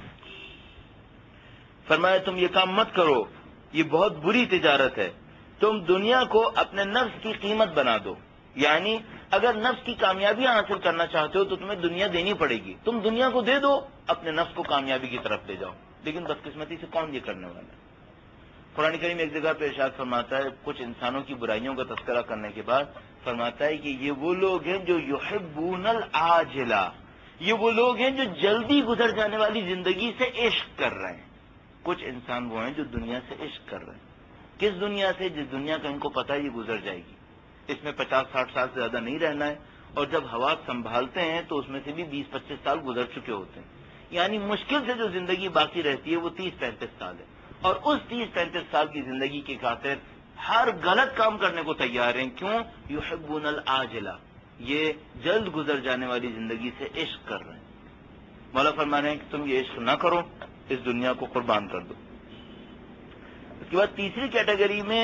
فرمایا تم یہ کام مت کرو، یہ بہت بری تجارت ہے، تم دنیا کو اپنے نفس کی قیمت بنا دو، یعنی اگر نفس کی کامیابی حاصل کرنا چاہتے ہو تو تمہیں دنیا دینی پڑے گی، تم دنیا کو دے دو، اپنے نفس کو کامیابی کی طرف لے جاؤ۔ لیکن بدقسمتی سے کون یہ کرنے والا ہے؟ قرآن کریم ایک جگہ پہ ارشاد فرماتا ہے کچھ انسانوں کی برائیوں کا تذکرہ کرنے کے بعد فرماتا ہے کہ یہ وہ لوگ ہیں جو یحبون العاجلہ، یہ وہ لوگ ہیں جو جلدی گزر جانے والی زندگی سے عشق کر رہے ہیں۔ کچھ انسان وہ ہیں جو دنیا سے عشق کر رہے ہیں۔ کس دنیا سے؟ جس دنیا کا ان کو پتہ ہے یہ گزر جائے گی، اس میں پچاس ساٹھ سال سے زیادہ نہیں رہنا ہے، اور جب حواس سنبھالتے ہیں تو اس میں سے بھی بیس پچیس سال گزر چکے ہوتے ہیں، یعنی مشکل سے جو زندگی باقی رہتی ہے وہ تیس پینتیس سال ہے، اور اس تیس پینتیس سال کی زندگی کی خاطر ہر غلط کام کرنے کو تیار ہیں۔ کیوں؟ یحبون العاجلہ، یہ جلد گزر جانے والی زندگی سے عشق کر رہے ہیں۔ مولا فرما رہے ہیں کہ تم یہ عشق نہ کرو، اس دنیا کو قربان کر دو۔ اس کے بعد تیسری کیٹیگری میں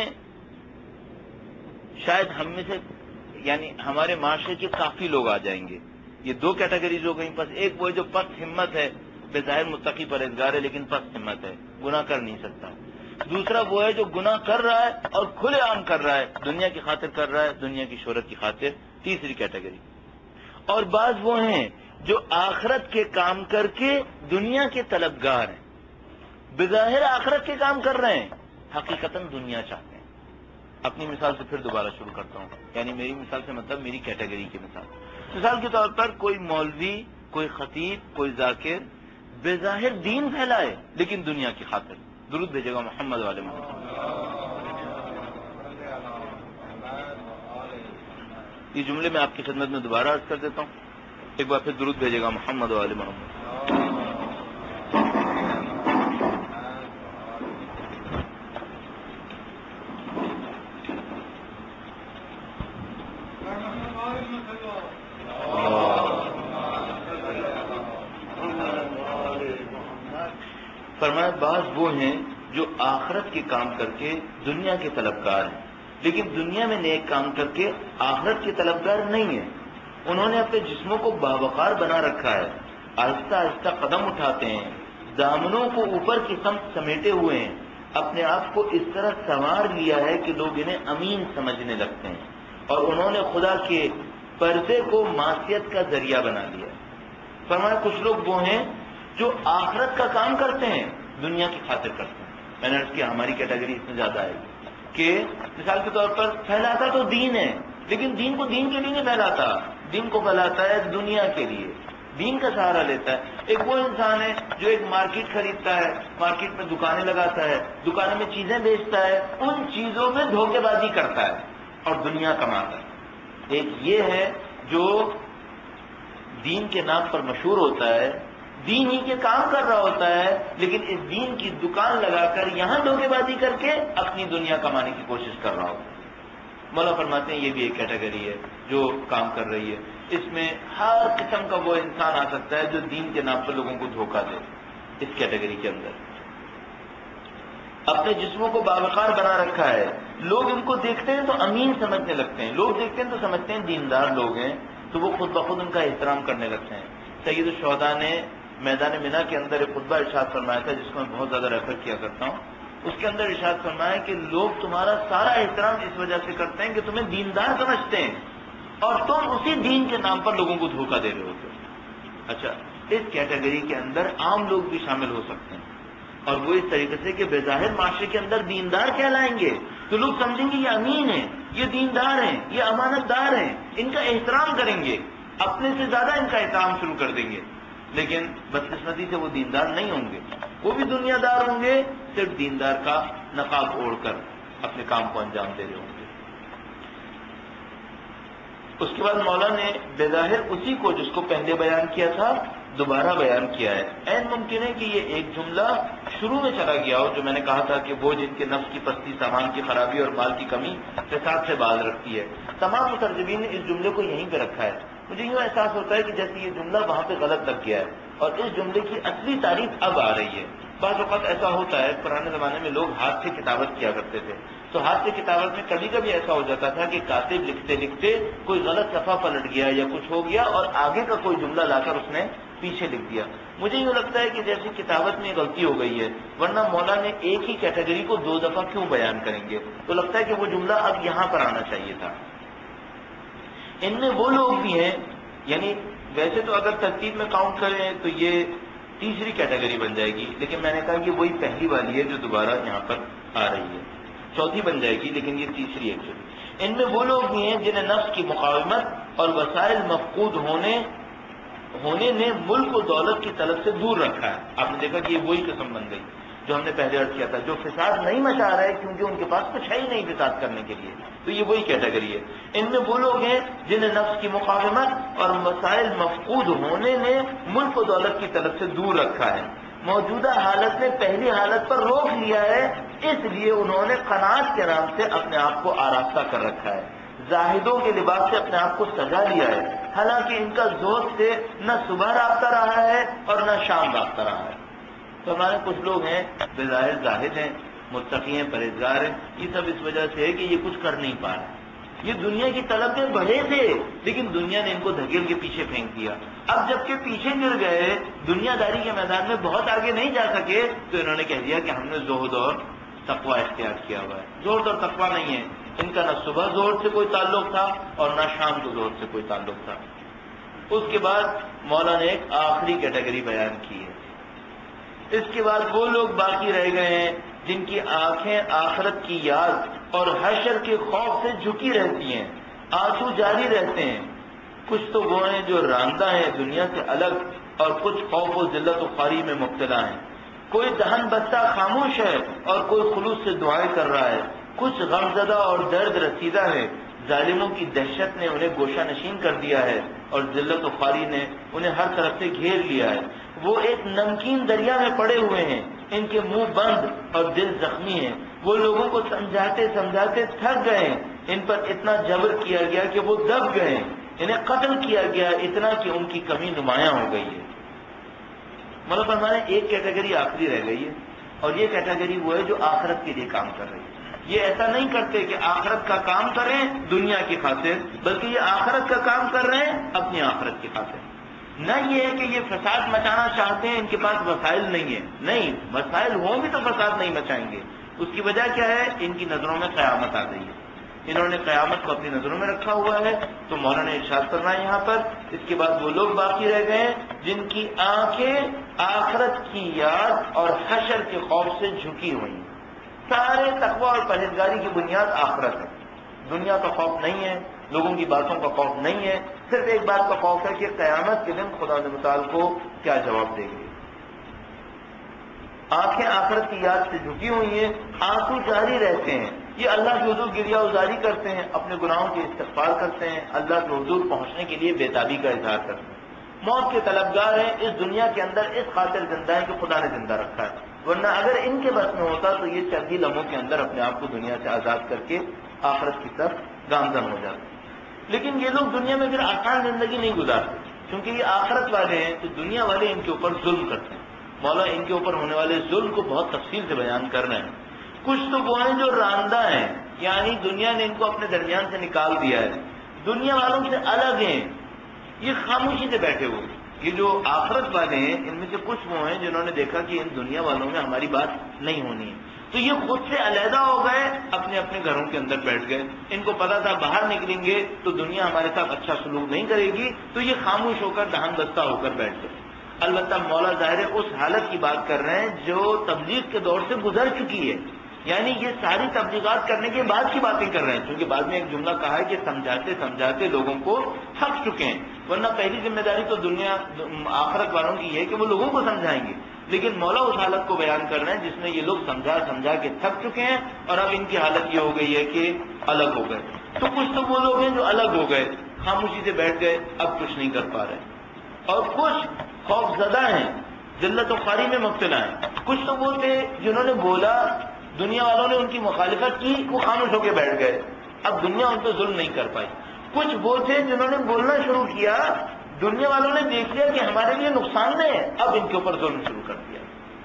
شاید ہم میں سے یعنی ہمارے معاشرے کے کافی لوگ آ جائیں گے۔ یہ دو کیٹیگریز ہو گئیں، پس ایک وہ جو پست ہمت ہے، بظاہر متقی پرہیزگار ہے لیکن پست ہمت ہے، گناہ کر نہیں سکتا۔ دوسرا وہ ہے جو گناہ کر رہا ہے اور کھلے عام کر رہا ہے، دنیا کی خاطر کر رہا ہے، دنیا کی شہرت کی خاطر، تیسری کیٹیگری۔ اور بعض وہ ہیں جو آخرت کے کام کر کے دنیا کے طلبگار ہیں، بظاہر آخرت کے کام کر رہے ہیں، حقیقتاً دنیا چاہتے ہیں۔ اپنی مثال سے پھر دوبارہ شروع کرتا ہوں، یعنی میری مثال سے مطلب میری کیٹیگری کی مثال۔ مثال کے طور پر کوئی مولوی، کوئی خطیب، کوئی ذاکر بظاہر دین پھیلائے لیکن دنیا کی خاطر۔ درود بھیجے گا محمد والے محمد۔ یہ جملے میں آپ کی خدمت میں دوبارہ عرض کر دیتا ہوں، ایک بار پھر درود بھیجے گا محمد والے محمد۔ فرمایا بعض وہ ہیں جو آخرت کے کام کر کے دنیا کے طلبگار ہیں، لیکن دنیا میں نیک کام کر کے آخرت کے طلبگار نہیں ہیں۔ انہوں نے اپنے جسموں کو باوقار بنا رکھا ہے، آہستہ آہستہ قدم اٹھاتے ہیں، دامنوں کو اوپر کی سمت سمیٹے ہوئے ہیں، اپنے آپ کو اس طرح سنوار لیا ہے کہ لوگ انہیں امین سمجھنے لگتے ہیں، اور انہوں نے خدا کے پردے کو معصیت کا ذریعہ بنا لیا۔ فرمایا کچھ لوگ وہ ہیں جو آخرت کا کام کرتے ہیں، دنیا کی خاطر کرتے ہیں۔ میں نے عرض کیا ہماری کیٹیگری اس میں زیادہ ہے کہ مثال کے طور پر پھیلاتا تو دین ہے، لیکن دین کو دین کے لیے نہیں پھیلاتا، دین کو پھیلاتا ہے دنیا کے لیے، دین کا سہارا لیتا ہے۔ ایک وہ انسان ہے جو ایک مارکیٹ خریدتا ہے، مارکیٹ میں دکانیں لگاتا ہے، دکانوں میں چیزیں بیچتا ہے، ان چیزوں میں دھوکے بازی کرتا ہے اور دنیا کماتا ہے۔ ایک یہ ہے جو دین کے نام پر مشہور ہوتا ہے، دین ہی کے کام کر رہا ہوتا ہے، لیکن اس دین کی دکان لگا کر یہاں دھوکے بازی کر کے اپنی دنیا کمانے کی کوشش کر رہا ہوتا ہے۔ مولا فرماتے ہیں یہ بھی ایک کیٹیگری ہے جو کام کر رہی ہے۔ اس میں ہر قسم کا وہ انسان آ سکتا ہے جو دین کے نام پر لوگوں کو دھوکہ دے۔ اس کیٹیگری کے اندر اپنے جسموں کو باوقار بنا رکھا ہے، لوگ ان کو دیکھتے ہیں تو امین سمجھنے لگتے ہیں، لوگ دیکھتے ہیں تو سمجھتے ہیں دیندار لوگ ہیں، تو وہ خود بخود ان کا احترام کرنے لگتے ہیں۔ سید الشہداء نے میدان منا کے اندر ایک خطبہ ارشاد فرمایا تھا جس کو میں بہت زیادہ ریفر کیا کرتا ہوں۔ اس کے اندر ارشاد فرمایا کہ لوگ تمہارا سارا احترام اس وجہ سے کرتے ہیں کہ تمہیں دیندار سمجھتے ہیں اور تم اسی دین کے نام پر لوگوں کو دھوکہ دے رہے ہوتے ہو۔ اچھا، اس کیٹیگری کے اندر عام لوگ بھی شامل ہو سکتے ہیں، اور وہ اس طریقے سے کہ بظاہر معاشرے کے اندر دیندار کہلائیں گے تو لوگ سمجھیں گے یہ امین ہیں، یہ دیندار ہیں، یہ امانت دار ہیں، ان کا احترام کریں گے، اپنے سے زیادہ ان کا احترام شروع کر دیں گے۔ لیکن بدقسمتی سے وہ دیندار نہیں ہوں گے، وہ بھی دنیا دار ہوں گے، صرف دیندار کا نقاب اوڑھ کر اپنے کام کو انجام دے رہے ہوں گے۔ اس کے بعد مولا نے بظاہر اسی کو جس کو پہلے بیان کیا تھا دوبارہ بیان کیا ہے۔ عین ممکن ہے کہ یہ ایک جملہ شروع میں چلا گیا ہو، جو میں نے کہا تھا کہ وہ جن کے نفس کی پستی، سامان کی خرابی اور مال کی کمی فساد سے باز رکھتی ہے۔ تمام مترجمین نے اس جملے کو یہیں پہ رکھا ہے۔ مجھے یوں احساس ہوتا ہے کہ جیسے یہ جملہ وہاں پہ غلط لگ گیا ہے اور اس جملے کی اصلی تعریف اب آ رہی ہے۔ بعض اوقات ایسا ہوتا ہے، پرانے زمانے میں لوگ ہاتھ سے کتابت کیا کرتے تھے، تو ہاتھ سے کتابت میں کبھی کبھی ایسا ہو جاتا تھا کہ کاتب لکھتے لکھتے کوئی غلط صفحہ پلٹ گیا یا کچھ ہو گیا اور آگے کا کوئی جملہ لا کر اس نے پیچھے لکھ دیا۔ مجھے یوں لگتا ہے کہ جیسے کتابت میں غلطی ہو گئی ہے، ورنہ مولا نے ایک ہی کیٹیگری کو دو دفعہ کیوں بیان کریں گے؟ تو لگتا ہے کہ وہ جملہ اب یہاں پر آنا چاہیے تھا۔ ان میں وہ لوگ بھی ہیں، یعنی ویسے تو اگر ترتیب میں کاؤنٹ کریں تو یہ تیسری کیٹیگری بن جائے گی، لیکن میں نے کہا کہ وہی پہلی والی ہے جو دوبارہ یہاں پر آ رہی ہے، چوتھی بن جائے گی لیکن یہ تیسری ایکچولی۔ ان میں وہ لوگ بھی ہیں جنہیں نفس کی مقاومت اور وسائل مفقود ہونے ہونے نے ملک و دولت کی طلب سے دور رکھا ہے۔ آپ نے دیکھا کہ یہ وہی قسم بن گئی جو ہم نے پہلے عرض کیا تھا، جو فساد نہیں مچا رہا ہے کیونکہ ان کے پاس کچھ ہے ہی نہیں فساد کرنے کے لیے، تو یہ وہی کیٹیگری ہے۔ ان میں وہ لوگ ہیں جنہیں نفس کی مقاومت اور وسائل مفقود ہونے نے ملک و دولت کی طرف سے دور رکھا ہے، موجودہ حالت نے پہلی حالت پر روک لیا ہے، اس لیے انہوں نے قناعت کے نام سے اپنے آپ کو آراستہ کر رکھا ہے، زاہدوں کے لباس سے اپنے آپ کو سجا لیا ہے، حالانکہ ان کا زہد سے نہ صبح رابطہ رہا ہے اور نہ شام رابطہ رہا ہے۔ تو ہمارے کچھ لوگ ہیں بظاہر زاہد ہیں، متقی ہیں، پرہیزگار ہیں، یہ سب اس وجہ سے ہے کہ یہ کچھ کر نہیں پا رہے، یہ دنیا کی طلب میں بڑھے تھے لیکن دنیا نے ان کو دھکیل کے پیچھے پھینک دیا۔ اب جب کہ پیچھے گر گئے، دنیا داری کے میدان میں بہت آگے نہیں جا سکے، تو انہوں نے کہہ دیا کہ ہم نے زہد اور تقویٰ اختیار کیا ہوا ہے۔ زہد اور تقویٰ نہیں ہے، ان کا نہ صبح زہد سے کوئی تعلق تھا اور نہ شام کو زہد سے کوئی تعلق تھا۔ اس کے بعد مولا نے ایک آخری کیٹیگری بیان کی ہے۔ اس کے بعد وہ لوگ باقی رہ گئے ہیں جن کی آنکھیں آخرت کی یاد اور حشر کے خوف سے جھکی رہتی ہیں، آنسو جاری رہتے ہیں۔ کچھ تو وہ ہیں جو راندہ ہیں دنیا سے الگ، اور کچھ خوف و ذلت و خواری میں مبتلا ہیں۔ کوئی دہن بستہ خاموش ہے اور کوئی خلوص سے دعائیں کر رہا ہے، کچھ غمزدہ اور درد رسیدہ ہے، ظالموں کی دہشت نے انہیں گوشہ نشین کر دیا ہے اور ذلت و خواری نے انہیں ہر طرف سے گھیر لیا ہے۔ وہ ایک نمکین دریا میں پڑے ہوئے ہیں، ان کے منہ بند اور دل زخمی ہیں، وہ لوگوں کو سمجھاتے سمجھاتے تھک گئے، ان پر اتنا جبر کیا گیا کہ وہ دب گئے، انہیں قتل کیا گیا اتنا کہ ان کی کمی نمایاں ہو گئی ہے۔ مطلب ہمارے ایک کیٹیگری آخری رہ گئی ہے، اور یہ کیٹیگری وہ ہے جو آخرت کے لیے کام کر رہی ہے۔ یہ ایسا نہیں کرتے کہ آخرت کا کام کریں دنیا کی خاطر، بلکہ یہ آخرت کا کام کر رہے ہیں اپنی آخرت کی خاطر۔ نہ یہ ہے کہ یہ فساد مچانا چاہتے ہیں، ان کے پاس وسائل نہیں ہے، نہیں، وسائل ہوں بھی تو فساد نہیں مچائیں گے۔ اس کی وجہ کیا ہے؟ ان کی نظروں میں قیامت آ گئی ہے، انہوں نے قیامت کو اپنی نظروں میں رکھا ہوا ہے۔ تو مولانا نے ارشاد کرنا ہے یہاں پر، اس کے بعد وہ لوگ باقی رہ گئے ہیں جن کی آنکھیں آخرت کی یاد اور حشر کے خوف سے جھکی ہوئی ہیں۔ سارے تقوی اور پرہیزگاری کی بنیاد آخرت ہے، دنیا کا خوف نہیں ہے، لوگوں کی باتوں کا خوف نہیں ہے، صرف ایک بات کا خوف ہے کہ قیامت کے دن خدا متعال کو کیا جواب دے گی۔ آنکھیں آخرت کی یاد سے جھکی ہوئی ہیں، آنسو جاری رہتے ہیں، یہ اللہ کے حضور گریا ازاری کرتے ہیں، اپنے گناہوں کی استغفار کرتے ہیں، اللہ کے حضور پہنچنے کے لیے بیتابی کا اظہار کرتے ہیں، موت کے طلبگار ہیں، اس دنیا کے اندر اس خاطر زندہ ہیں کہ خدا نے زندہ رکھا ہے، ورنہ اگر ان کے بس میں ہوتا تو یہ چند ہی لمحوں کے اندر اپنے آپ کو دنیا سے آزاد کر کے آخرت کی طرف گامزن ہو جاتے۔ لیکن یہ لوگ دنیا میں پھر آسان زندگی نہیں گزارتے، کیونکہ یہ آخرت والے ہیں تو دنیا والے ان کے اوپر ظلم کرتے ہیں۔ مولا ان کے اوپر ہونے والے ظلم کو بہت تفصیل سے بیان کر رہے ہیں۔ کچھ تو وہ ہیں جو راندہ ہیں، یعنی دنیا نے ان کو اپنے درمیان سے نکال دیا ہے، دنیا والوں سے الگ ہیں، یہ خاموشی سے بیٹھے ہوئے۔ یہ جو آخرت والے ہیں ان میں سے کچھ وہ ہیں جنہوں نے دیکھا کہ ان دنیا والوں میں ہماری بات نہیں ہونی ہے، تو یہ خود سے علیحدہ ہو گئے، اپنے اپنے گھروں کے اندر بیٹھ گئے۔ ان کو پتا تھا باہر نکلیں گے تو دنیا ہمارے ساتھ اچھا سلوک نہیں کرے گی، تو یہ خاموش ہو کر دہن بستہ ہو کر بیٹھ گئے۔ البتہ مولا ظاہر اس حالت کی بات کر رہے ہیں جو تبلیغ کے دور سے گزر چکی ہے، یعنی یہ ساری تبلیغات کرنے کے بعد کی باتیں کر رہے ہیں، کیونکہ بعد میں ایک جملہ کہا ہے کہ سمجھاتے سمجھاتے لوگوں کو تھک چکے ہیں، ورنہ پہلی ذمہ داری تو دنیا آخرت والوں کی ہے کہ وہ لوگوں کو سمجھائیں گے، لیکن مولا اس حالت کو بیان کر رہے ہیں جس میں یہ لوگ سمجھا سمجھا کے تھک چکے ہیں اور اب ان کی حالت یہ ہو گئی ہے کہ الگ ہو گئے۔ تو کچھ تو وہ لوگ ہیں جو الگ ہو گئے، خاموشی سے بیٹھ گئے، اب کچھ نہیں کر پا رہے، اور کچھ خوف زدہ ہیں، ذلت و خواری میں مبتلا ہیں۔ کچھ تو وہ تھے جنہوں نے بولا، دنیا والوں نے ان کی مخالفت کی، وہ خاموش ہو کے بیٹھ گئے، اب دنیا ان پہ ظلم نہیں کر پائی۔ کچھ وہ تھے جنہوں نے بولنا شروع کیا، دنیا والوں نے دیکھ لیا کہ ہمارے لیے نقصان دہ ہے، اب ان کے اوپر ظلم شروع کر دیا۔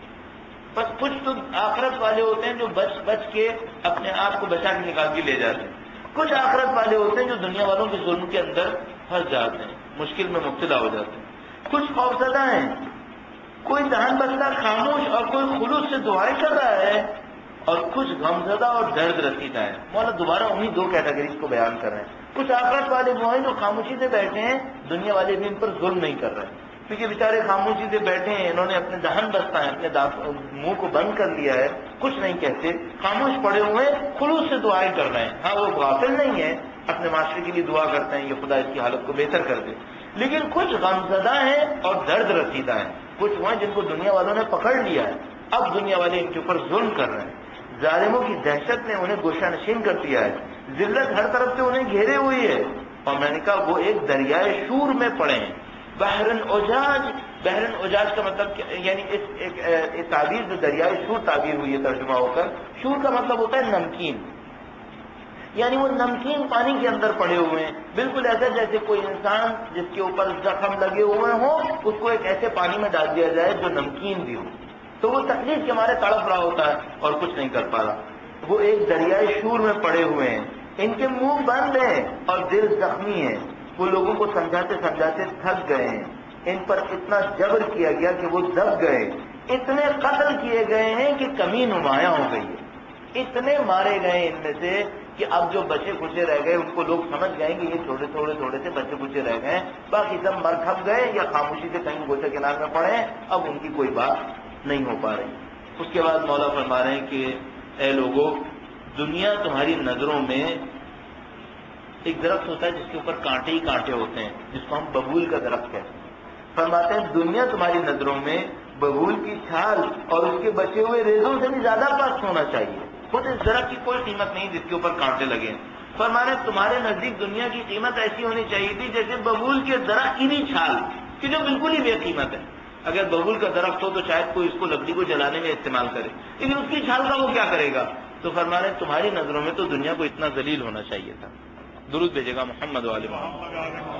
بس کچھ تو آخرت والے ہوتے ہیں جو بچ بچ کے اپنے آپ کو بچا کے نکال کے لے جاتے ہیں، کچھ آخرت والے ہوتے ہیں جو دنیا والوں کے ظلم کے اندر پھنس جاتے ہیں، مشکل میں مبتلا ہو جاتے ہیں۔ کچھ خوفزدہ ہیں، کوئی دہن بستہ خاموش اور کوئی خلوص سے دعائیں کر رہا ہے، اور کچھ غمزدہ اور درد رسیدہ ہے۔ مولا دوبارہ انہی دو کیٹیگریز کو بیان کر رہے ہیں۔ کچھ آخرت والے وہ ہیں جو خاموشی سے بیٹھے ہیں، دنیا والے بھی ان پر ظلم نہیں کر رہے، کیونکہ بیچارے خاموشی سے بیٹھے ہیں، انہوں نے اپنے دہن بستہ ہیں، اپنے منہ کو بند کر لیا ہے، کچھ نہیں کہتے، خاموش پڑے ہوئے ہیں، خلوص سے دعائیں کر رہے ہیں۔ ہاں وہ غافل نہیں ہیں، اپنے معاشرے کے لیے دعا کرتے ہیں، یہ خدا اس کی حالت کو بہتر کر دے، لیکن کچھ غمزدہ ہیں اور درد رسیدہ ہیں، کچھ وہ ہیں جن کو دنیا والوں نے پکڑ لیا ہے، اب دنیا والے ان کے اوپر ظلم کر رہے ہیں، ظالموں کی دہشت نے انہیں گوشہ نشین کر دیا ہے، ذلت ہر طرف سے انہیں گھیرے ہوئی ہے، اور میں نے کہا وہ ایک دریائے شور میں پڑے ہیں۔ بحرن اجاج، بحرن اجاج کا مطلب یعنی اس ایک, ایک تعبیر جو دریائے شور تعبیر ہوئی ہے ترجمہ ہو کر، شور کا مطلب ہوتا ہے نمکین، یعنی وہ نمکین پانی کے اندر پڑے ہوئے ہیں، بالکل ایسا جیسے کوئی انسان جس کے اوپر زخم لگے ہوئے ہوں، اس کو ایک ایسے پانی میں ڈال دیا جائے جو نمکین بھی ہو، تو وہ تکلیف کے مارے تڑپ رہا ہوتا ہے اور کچھ نہیں کر پا رہا۔ وہ ایک دریائے شور میں پڑے ہوئے ہیں، ان کے منہ بند ہیں اور دل زخمی ہے، وہ لوگوں کو سمجھاتے سمجھاتے تھک گئے ہیں، ان پر اتنا جبر کیا گیا کہ وہ دب گئے، اتنے قتل کیے گئے ہیں کہ کمی نمایاں ہو گئی ہے، اتنے مارے گئے ان میں سے کہ اب جو بچے کچے رہ گئے ان کو لوگ سمجھ گئے کہ یہ چھوٹے تھوڑے تھوڑے سے بچے کچے رہ گئے، باقی سب مر کھپ گئے یا خاموشی سے کہیں گوشے کنار میں پڑے ہیں، اب ان کی کوئی بات نہیں ہو پا رہی۔ اس کے بعد مولا فرما رہے ہیں کہ اے لوگوں، دنیا تمہاری نظروں میں ایک درخت ہوتا ہے جس کے اوپر کانٹے ہی کانٹے ہوتے ہیں، جس کو ہم ببول کا درخت کہتے ہیں، فرماتے ہیں دنیا تمہاری نظروں میں ببول کی چھال اور اس کے بچے ہوئے ریزوں سے بھی زیادہ پست ہونا چاہیے، خود اس درخت کی کوئی قیمت نہیں جس کے اوپر کانٹے لگے ہیں۔ فرمانے تمہارے نزدیک دنیا کی قیمت ایسی ہونی چاہیے تھی جیسے ببول کے درخت کی بھی چھال، کہ جو بالکل ہی بے قیمت ہے، اگر ببول کا درخت ہو تو شاید کوئی اس کو لکڑی کو جلانے میں استعمال کرے، لیکن اس کی چھال کا وہ کیا کرے گا؟ تو فرمانے تمہاری نظروں میں تو دنیا کو اتنا ذلیل ہونا چاہیے تھا۔ درود بھیجے گا محمد والے محمد۔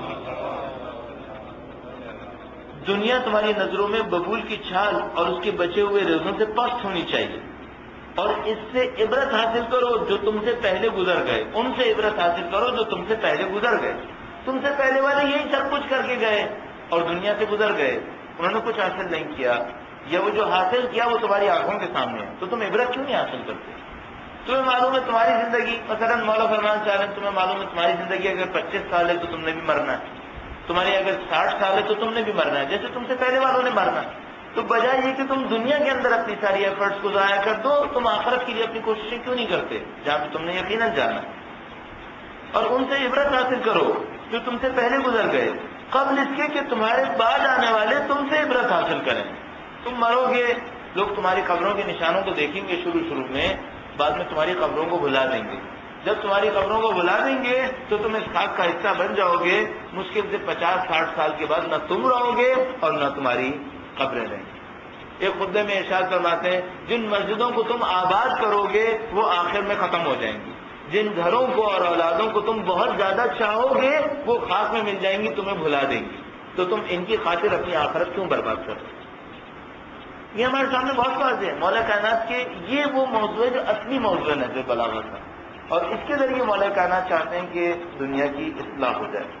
دنیا تمہاری نظروں میں ببول کی چھال اور اس کے بچے ہوئے ریزوں سے پست ہونی چاہیے، اور اس سے عبرت حاصل کرو جو تم سے پہلے گزر گئے، ان سے عبرت حاصل کرو جو تم سے پہلے گزر گئے، تم سے پہلے والے یہی سب کچھ کر کے گئے، اور دنیا سے گزر گئے، انہوں نے کچھ حاصل نہیں کیا، یا وہ جو حاصل کیا وہ تمہاری آنکھوں کے سامنے ہے، تو تم عبرت کیوں نہیں حاصل کرتے؟ تمہیں معلوم ہے تمہاری زندگی، مثلا مولا فرمان چاہ رہے ہیں تمہیں معلوم ہے تمہاری زندگی اگر پچیس سال ہے تو تم نے بھی مرنا ہے، تمہاری اگر ساٹھ سال ہے تو تم نے بھی مرنا ہے، جیسے تم سے پہلے والوں نے مرنا ہے۔ تو بجائے یہ کہ تم دنیا کے اندر اپنی ساری ایفرٹس کو ضائع کر دو، تم آخرت کے لیے اپنی کوششیں کیوں نہیں کرتے جہاں پہ تم نے یقیناً جانا، اور ان سے عبرت حاصل کرو جو تم سے پہلے گزر گئے، قبل اس کے کہ تمہارے بعد آنے والے تم سے عبرت حاصل کریں۔ تم مرو گے، لوگ تمہاری قبروں کے نشانوں کو دیکھیں گے شروع شروع میں، بعد میں تمہاری قبروں کو بھلا دیں گے۔ جب تمہاری قبروں کو بھلا دیں گے تو تم اس خاک کا حصہ بن جاؤ گے، مشکل سے پچاس ساٹھ سال کے بعد نہ تم رہو گے اور نہ تمہاری قبریں رہیں گی۔ ایک خطبے میں ارشاد فرماتے ہیں جن مسجدوں کو تم آباد کرو گے وہ آخر میں ختم ہو جائیں گی، جن گھروں کو اور اولادوں کو تم بہت زیادہ چاہو گے وہ خاک میں مل جائیں گی، تمہیں بھلا دیں گی، تو تم ان کی خاطر اپنی آخرت کیوں برباد کرو؟ یہ ہمارے سامنے بہت واضح ہے مولا کائنات کے، یہ وہ موضوع ہے جو اصلی موضوع ہے نہج البلاغہ کا، اور اس کے ذریعے مولا کائنات چاہتے ہیں کہ دنیا کی اصلاح ہو جائے۔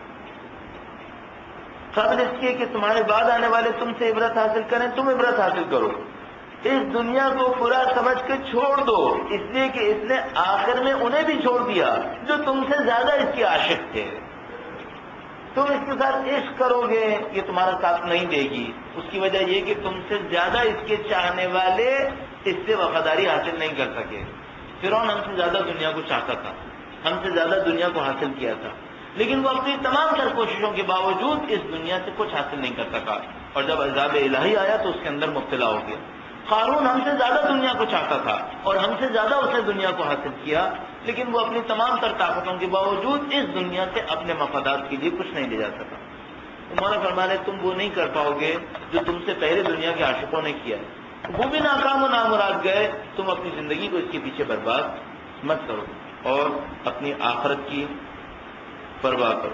قبل اس کے کہ تمہارے بعد آنے والے تم سے عبرت حاصل کریں، تم عبرت حاصل کرو، اس دنیا کو برا سمجھ کے چھوڑ دو، اس لیے کہ اس نے آخر میں انہیں بھی چھوڑ دیا جو تم سے زیادہ اس کے عاشق تھے۔ تم اس کے ساتھ عشق کرو گے یہ تمہارا ساتھ نہیں دے گی، اس کی وجہ یہ کہ تم سے زیادہ اس کے چاہنے والے اس سے وفاداری حاصل نہیں کر سکے۔ فرعون ہم سے زیادہ دنیا کو چاہتا تھا، ہم سے زیادہ دنیا کو حاصل کیا تھا، لیکن وہ اپنی تمام تر کوششوں کے باوجود اس دنیا سے کچھ حاصل نہیں کر سکا، اور جب عذاب الہی آیا تو اس کے اندر مبتلا ہو گیا۔ قارون ہم سے زیادہ دنیا کو چاہتا تھا اور ہم سے زیادہ اس نے دنیا کو حاصل کیا، لیکن وہ اپنی تمام تر طاقتوں کے باوجود اس دنیا سے اپنے مفادات کے لیے کچھ نہیں لے جا سکا۔ مولا فرما رہے تم وہ نہیں کر پاؤ گے جو تم سے پہلے دنیا کے عاشقوں نے کیا، وہ بھی ناکام و نامراد گئے، تم اپنی زندگی کو اس کے پیچھے برباد مت کرو اور اپنی آخرت کی پرواہ کرو۔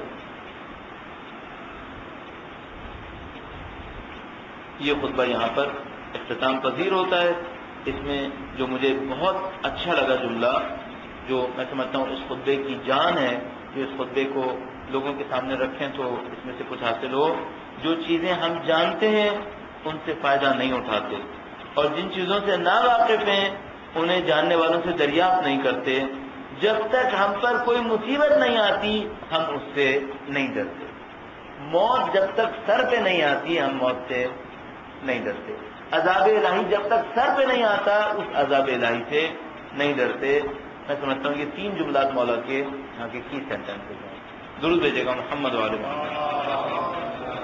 یہ خطبہ یہاں پر اختتام پذیر ہوتا ہے۔ اس میں جو مجھے بہت اچھا لگا جملہ، جو میں سمجھتا ہوں اس خطبے کی جان ہے، جو اس خطبے کو لوگوں کے سامنے رکھیں تو اس میں سے کچھ حاصل ہو، جو چیزیں ہم جانتے ہیں ان سے فائدہ نہیں اٹھاتے، اور جن چیزوں سے نا واقف ہیں انہیں جاننے والوں سے دریافت نہیں کرتے، جب تک ہم پر کوئی مصیبت نہیں آتی ہم اس سے نہیں ڈرتے، موت جب تک سر پہ نہیں آتی ہم موت سے نہیں ڈرتے، عذاب الہی جب تک سر پہ نہیں آتا اس عذاب الہی سے نہیں ڈرتے۔ میں سمجھتا ہوں یہ تین جملات مولا کے یہاں کے کی سینٹینس ہیں۔ درود بھیجے گا محمد والے محمد۔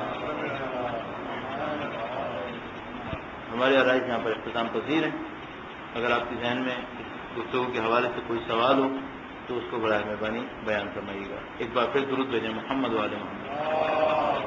ہمارے آرائش یہاں پر اختتام پذیر ہیں۔ اگر آپ کے ذہن میں اس گفتگو کے حوالے سے کوئی سوال ہو تو اس کو برائے مہربانی بیان فرمائیے گا۔ ایک بار پھر درود بھیجیں محمد والے محمد۔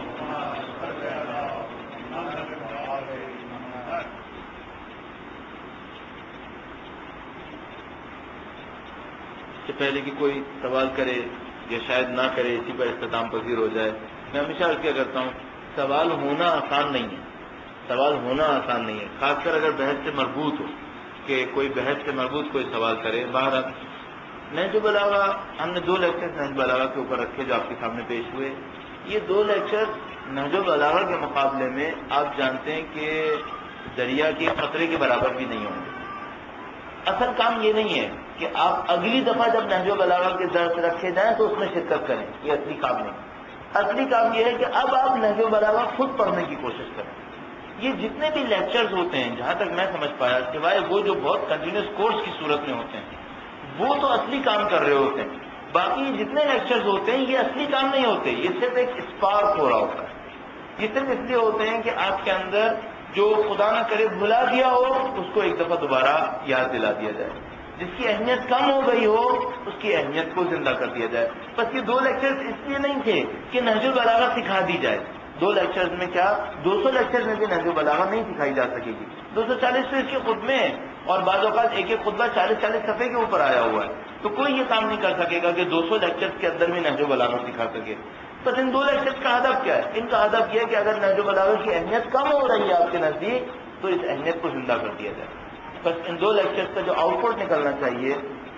اس سے پہلے کہ کوئی سوال کرے یا شاید نہ کرے، اسی پر اختتام پذیر ہو جائے، میں ہمیشہ کیا کرتا ہوں، سوال ہونا آسان نہیں ہے، سوال ہونا آسان نہیں ہے، خاص کر اگر بحث سے مربوط ہو، کہ کوئی بحث سے مربوط کوئی سوال کرے۔ باہر نہج البلاغہ ہم نے دو لیکچر نہج البلاغہ کے اوپر رکھے جو آپ کے سامنے پیش ہوئے۔ یہ دو لیکچر نہج البلاغہ کے مقابلے میں آپ جانتے ہیں کہ دریا کے قطرے کے برابر بھی نہیں ہوں گے۔ اصل کام یہ نہیں ہے کہ آپ اگلی دفعہ جب نہج البلاغہ کے درس رکھے جائیں تو اس میں شرکت کریں، یہ اصلی کام نہیں۔ اصلی کام یہ ہے کہ اب آپ نہج البلاغہ خود پڑھنے کی کوشش کریں۔ یہ جتنے بھی لیکچرز ہوتے ہیں جہاں تک میں سمجھ پایا، سوائے وہ جو بہت کنٹینیوس کورس کی صورت میں ہوتے ہیں وہ تو اصلی کام کر رہے ہوتے ہیں، باقی جتنے لیکچرز ہوتے ہیں یہ اصلی کام نہیں ہوتے، یہ صرف ایک اسپارک ہو رہا ہوتا ہے۔ یہ صرف اس لیے ہوتے ہیں کہ آپ کے اندر جو خدا نہ کرے بھلا دیا ہو اس کو ایک دفعہ دوبارہ یاد دلا دیا جائے، جس کی اہمیت کم ہو گئی ہو اس کی اہمیت کو زندہ کر دیا جائے۔ بس یہ دو لیکچرز اس لیے نہیں تھے کہ نہج البلاغہ سکھا دی جائے، دو لیکچرز میں کیا دو سو لیکچرز میں بھی نہج البلاغہ نہیں سکھائی جا سکے گی، دو سو چالیس تو اس کے خطبے ہیں، اور بعض اوقات ایک ایک خطبہ چالیس چالیس صفحے کے اوپر آیا ہوا ہے، تو کوئی یہ کام نہیں کر سکے گا کہ دو سو لیکچرز کے اندر میں نہج البلاغہ سکھا سکے۔ بس ان دو لیکچرز کا ہدف کیا ہے؟ ان کا ہدف یہ ہے کہ اگر نہج البلاغہ کی اہمیت کم ہو رہی ہے آپ کے نزدیک تو اس اہمیت کو زندہ کر دیا جائے۔ بس ان دو لیکچرز کا جو آؤٹ پٹ نکلنا چاہیے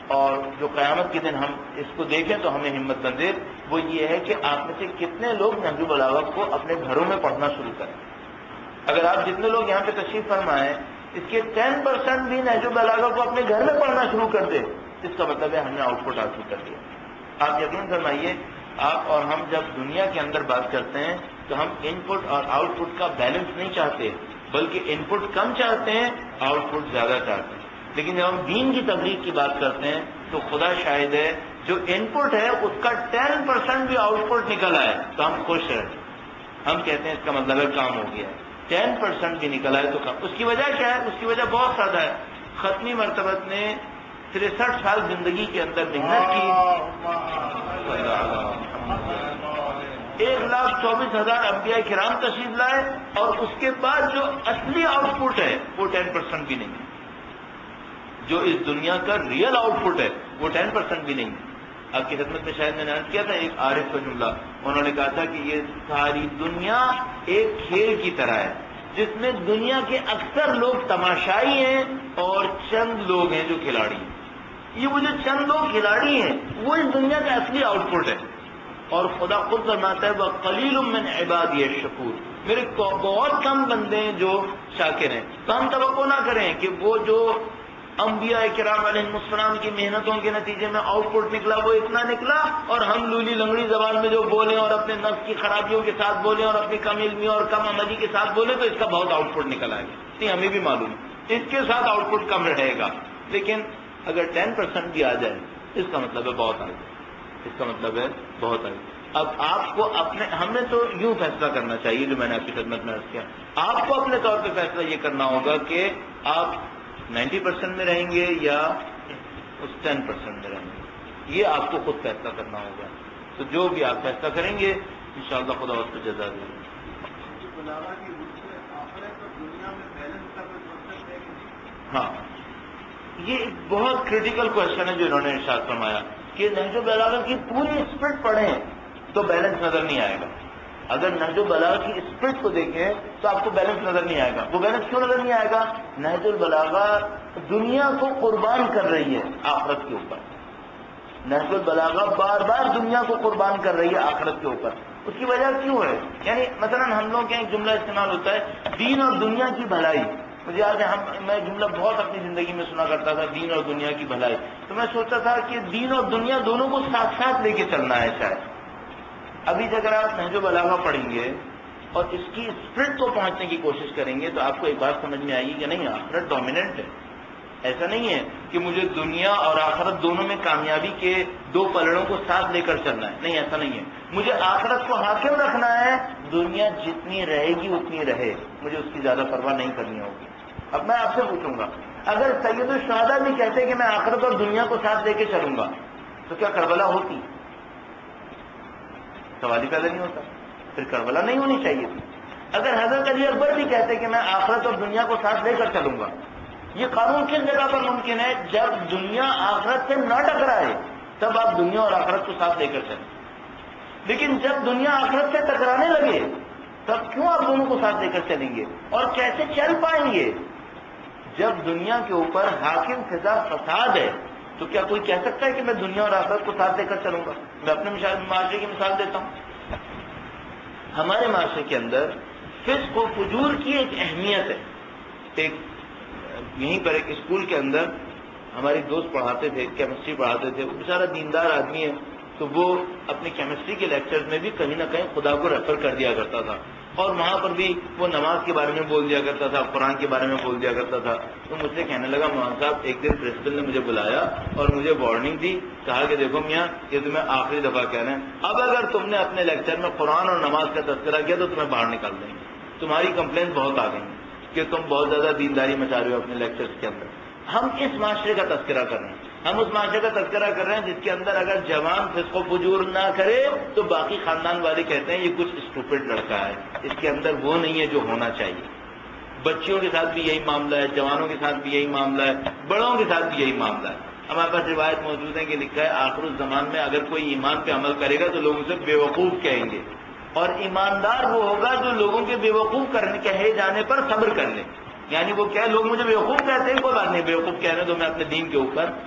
اور جو قیامت کے دن ہم اس کو دیکھیں تو ہمیں ہمت بندے وہ یہ ہے کہ آپ میں سے کتنے لوگ نہج البلاغہ کو اپنے گھروں میں پڑھنا شروع کریں. اگر آپ جتنے لوگ یہاں پہ تشریف فرمائیں اس کے ٹین پرسینٹ بھی نہج البلاغہ کو اپنے گھر میں پڑھنا شروع کر دیں, اس کا مطلب ہے ہم نے آؤٹ پٹ حاصل کر لیا. آپ یقین فرمائیے, آپ اور ہم جب دنیا کے اندر بات کرتے ہیں تو ہم ان پٹ اور آؤٹ پٹ کا بیلنس نہیں چاہتے, بلکہ ان پٹ کم چاہتے ہیں, آؤٹ پٹ زیادہ چاہتے ہیں. لیکن جب ہم دین کی تبلیغ کی بات کرتے ہیں تو خدا شاہد ہے جو ان پٹ ہے اس کا ٹین پرسینٹ بھی آؤٹ پٹ نکل آئے تو ہم خوش ہیں. ہم کہتے ہیں اس کا مطلب ہے کام ہو گیا ہے. ٹین پرسینٹ بھی نکل آئے تو کام. اس کی وجہ کیا ہے؟ اس کی وجہ بہت سادہ ہے. ختمی مرتبت نے تریسٹھ سال زندگی کے اندر محنت کی, ایک لاکھ چوبیس ہزار انبیاء کرام تشریف لائے, اور اس کے بعد جو اصلی آؤٹ پٹ ہے وہ ٹین پرسینٹ بھی نہیں ہے. جو اس دنیا کا ریئل آؤٹ پٹ ہے وہ ٹین پرسینٹ بھی نہیں ہے. آپ کی خدمت میں شاید میں نے عرض کیا تھا ایک عارف کا جملہ, انہوں نے کہا تھا کہ یہ ساری دنیا ایک کھیل کی طرح ہے جس میں دنیا کے اکثر لوگ تماشائی ہیں اور چند لوگ ہیں جو کھلاڑی ہیں. یہ وہ جو چند لوگ کھلاڑی ہیں وہ اس دنیا کا اصلی آؤٹ پٹ ہے. اور خدا خود فرماتا ہے وَقَلِيلٌ مِّنْ عِبَادِيَ الشَّكُورُ, میرے بہت کم بندے ہیں جو شاکر ہیں. تو ہم توقع نہ کریں کہ وہ جو انبیاء کرام علیہ السلام کی محنتوں کے نتیجے میں آؤٹ پٹ نکلا وہ اتنا نکلا, اور ہم لولی لنگڑی زبان میں جو بولیں اور اپنے نفس کی خرابیوں کے ساتھ بولیں اور اپنی کم علمی اور کم عملی کے ساتھ بولیں تو اس کا بہت آؤٹ پٹ نکل آئے گا. نہیں, ہمیں بھی معلوم ہے اس کے ساتھ آؤٹ پٹ کم رہے گا, لیکن اگر ٹین پرسینٹ بھی آ جائے اس کا مطلب ہے بہت آگے, اس کا مطلب ہے بہت آگے. اب آپ کو اپنے, ہم نے تو یوں فیصلہ کرنا چاہیے جو میں نے آپ کی خدمت میں عرض کیا, آپ کو اپنے طور پہ فیصلہ یہ کرنا ہوگا کہ آپ نائنٹی پرسینٹ میں رہیں گے یا اس ٹین پرسینٹ میں رہیں گے. یہ آپ کو خود فیصلہ کرنا ہوگا. تو جو بھی آپ فیصلہ کریں گے انشاءاللہ خدا اس کو جزا دے گا. ہاں, یہ ایک بہت کریٹیکل کوشچن ہے جو انہوں نے ارشاد فرمایا کہ نہج البلاغہ کی پوری اسپرٹ پڑھیں تو بیلنس نظر نہیں آئے گا. اگر نہج البلاغہ کی اسپرٹ کو دیکھیں تو آپ کو بیلنس نظر نہیں آئے گا. وہ بیلنس کیوں نظر نہیں آئے گا؟ نہج البلاغہ دنیا کو قربان کر رہی ہے آخرت کے اوپر. نہج البلاغہ بار بار دنیا کو قربان کر رہی ہے آخرت کے اوپر. اس کی وجہ کیوں ہے؟ یعنی مثلا ہم لوگ کے ایک جملہ استعمال ہوتا ہے دین اور دنیا کی بھلائی. مجھے یاد ہے ہم میں جملہ بہت اپنی زندگی میں سنا کرتا تھا, دین اور دنیا کی بھلائی. تو میں سوچتا تھا کہ دین اور دنیا دونوں کو ساتھ ساتھ لے کے چلنا ہے شاید. ابھی اگر آپ نہج البلاغہ پڑھیں گے اور اس کی اسپرٹ کو پہنچنے کی کوشش کریں گے تو آپ کو ایک بات سمجھ میں آئے گی کہ نہیں, آخرت ڈومیننٹ ہے. ایسا نہیں ہے کہ مجھے دنیا اور آخرت دونوں میں کامیابی کے دو پلڑوں کو ساتھ لے کر چلنا ہے. نہیں, ایسا نہیں ہے. مجھے آخرت کو حاکم رکھنا ہے, دنیا جتنی رہے گی اتنی رہے, مجھے اس کی زیادہ پرواہ نہیں کرنی ہوگی. اب میں آپ سے پوچھوں گا, اگر سید الشہداء بھی کہتے کہ میں آخرت اور دنیا کو ساتھ لے کے چلوں گا تو کیا کربلا ہوتی؟ سوال ہی پیدا نہیں ہوتا. پھر کربلا نہیں ہونی چاہیے تھی. اگر حضرت علی اکبر بھی کہتے کہ میں آخرت اور دنیا کو ساتھ لے کر چلوں گا, یہ قانون کس جگہ پر ممکن ہے؟ جب دنیا آخرت سے نہ ٹکرائے تب آپ دنیا اور آخرت کو ساتھ لے کر چلیں. لیکن جب دنیا آخرت سے ٹکرانے لگے تب کیوں آپ دونوں کو ساتھ لے کر چلیں گے؟ اور کیسے چل پائیں گے؟ جب دنیا کے اوپر حاکم فضا فساد ہے تو کیا کوئی کہہ سکتا ہے کہ میں دنیا اور آخرت کو ساتھ لے کر چلوں گا؟ میں اپنے معاشرے کی مثال دیتا ہوں. ہمارے معاشرے کے اندر فسق و فجور کی ایک اہمیت ہے. ایک یہیں پر ایک اسکول کے اندر ہماری دوست پڑھاتے تھے, کیمسٹری پڑھاتے تھے. وہ بیچارہ دیندار آدمی ہے تو وہ اپنے کیمسٹری کے لیکچر میں بھی کہیں نہ کہیں خدا کو ریفر کر دیا کرتا تھا, اور وہاں پر بھی وہ نماز کے بارے میں بول دیا کرتا تھا, قرآن کے بارے میں بول دیا کرتا تھا. تو مجھ سے کہنے لگا مولانا صاحب ایک دن پرنسپل نے مجھے بلایا اور مجھے وارننگ دی, کہا کہ دیکھو میاں یہ تمہیں آخری دفعہ کہہ رہے ہیں, اب اگر تم نے اپنے لیکچر میں قرآن اور نماز کا تذکرہ کیا تو تمہیں باہر نکال دیں گے. تمہاری کمپلینس بہت آ گئی کہ تم بہت زیادہ دینداری مچا رہے ہو اپنے لیکچرز کے اندر. ہم اس معاشرے کا تذکرہ کر رہے ہیں, ہم اس معاشرے کا تذکرہ کر رہے ہیں جس کے اندر اگر جوان فسق و فجور نہ کرے تو باقی خاندان والے کہتے ہیں یہ کچھ اسٹوپڈ لڑکا ہے, اس کے اندر وہ نہیں ہے جو ہونا چاہیے. بچیوں کے ساتھ بھی یہی معاملہ ہے, جوانوں کے ساتھ بھی یہی معاملہ ہے, بڑوں کے ساتھ بھی یہی معاملہ ہے. ہمارے پاس روایت موجود ہے کہ لکھا ہے آخر الزمان میں اگر کوئی ایمان پہ عمل کرے گا تو لوگ اسے بیوقوف کہیں گے, اور ایماندار وہ ہوگا جو لوگوں کے بیوقوف کرنے کہے جانے پر صبر کر لے. یعنی وہ کہے لوگ مجھے بیوقوف کہتے ہیں, کوئی بات نہیں, بیوقوف کہہ رہے تو میں اپنے دین کے اوپر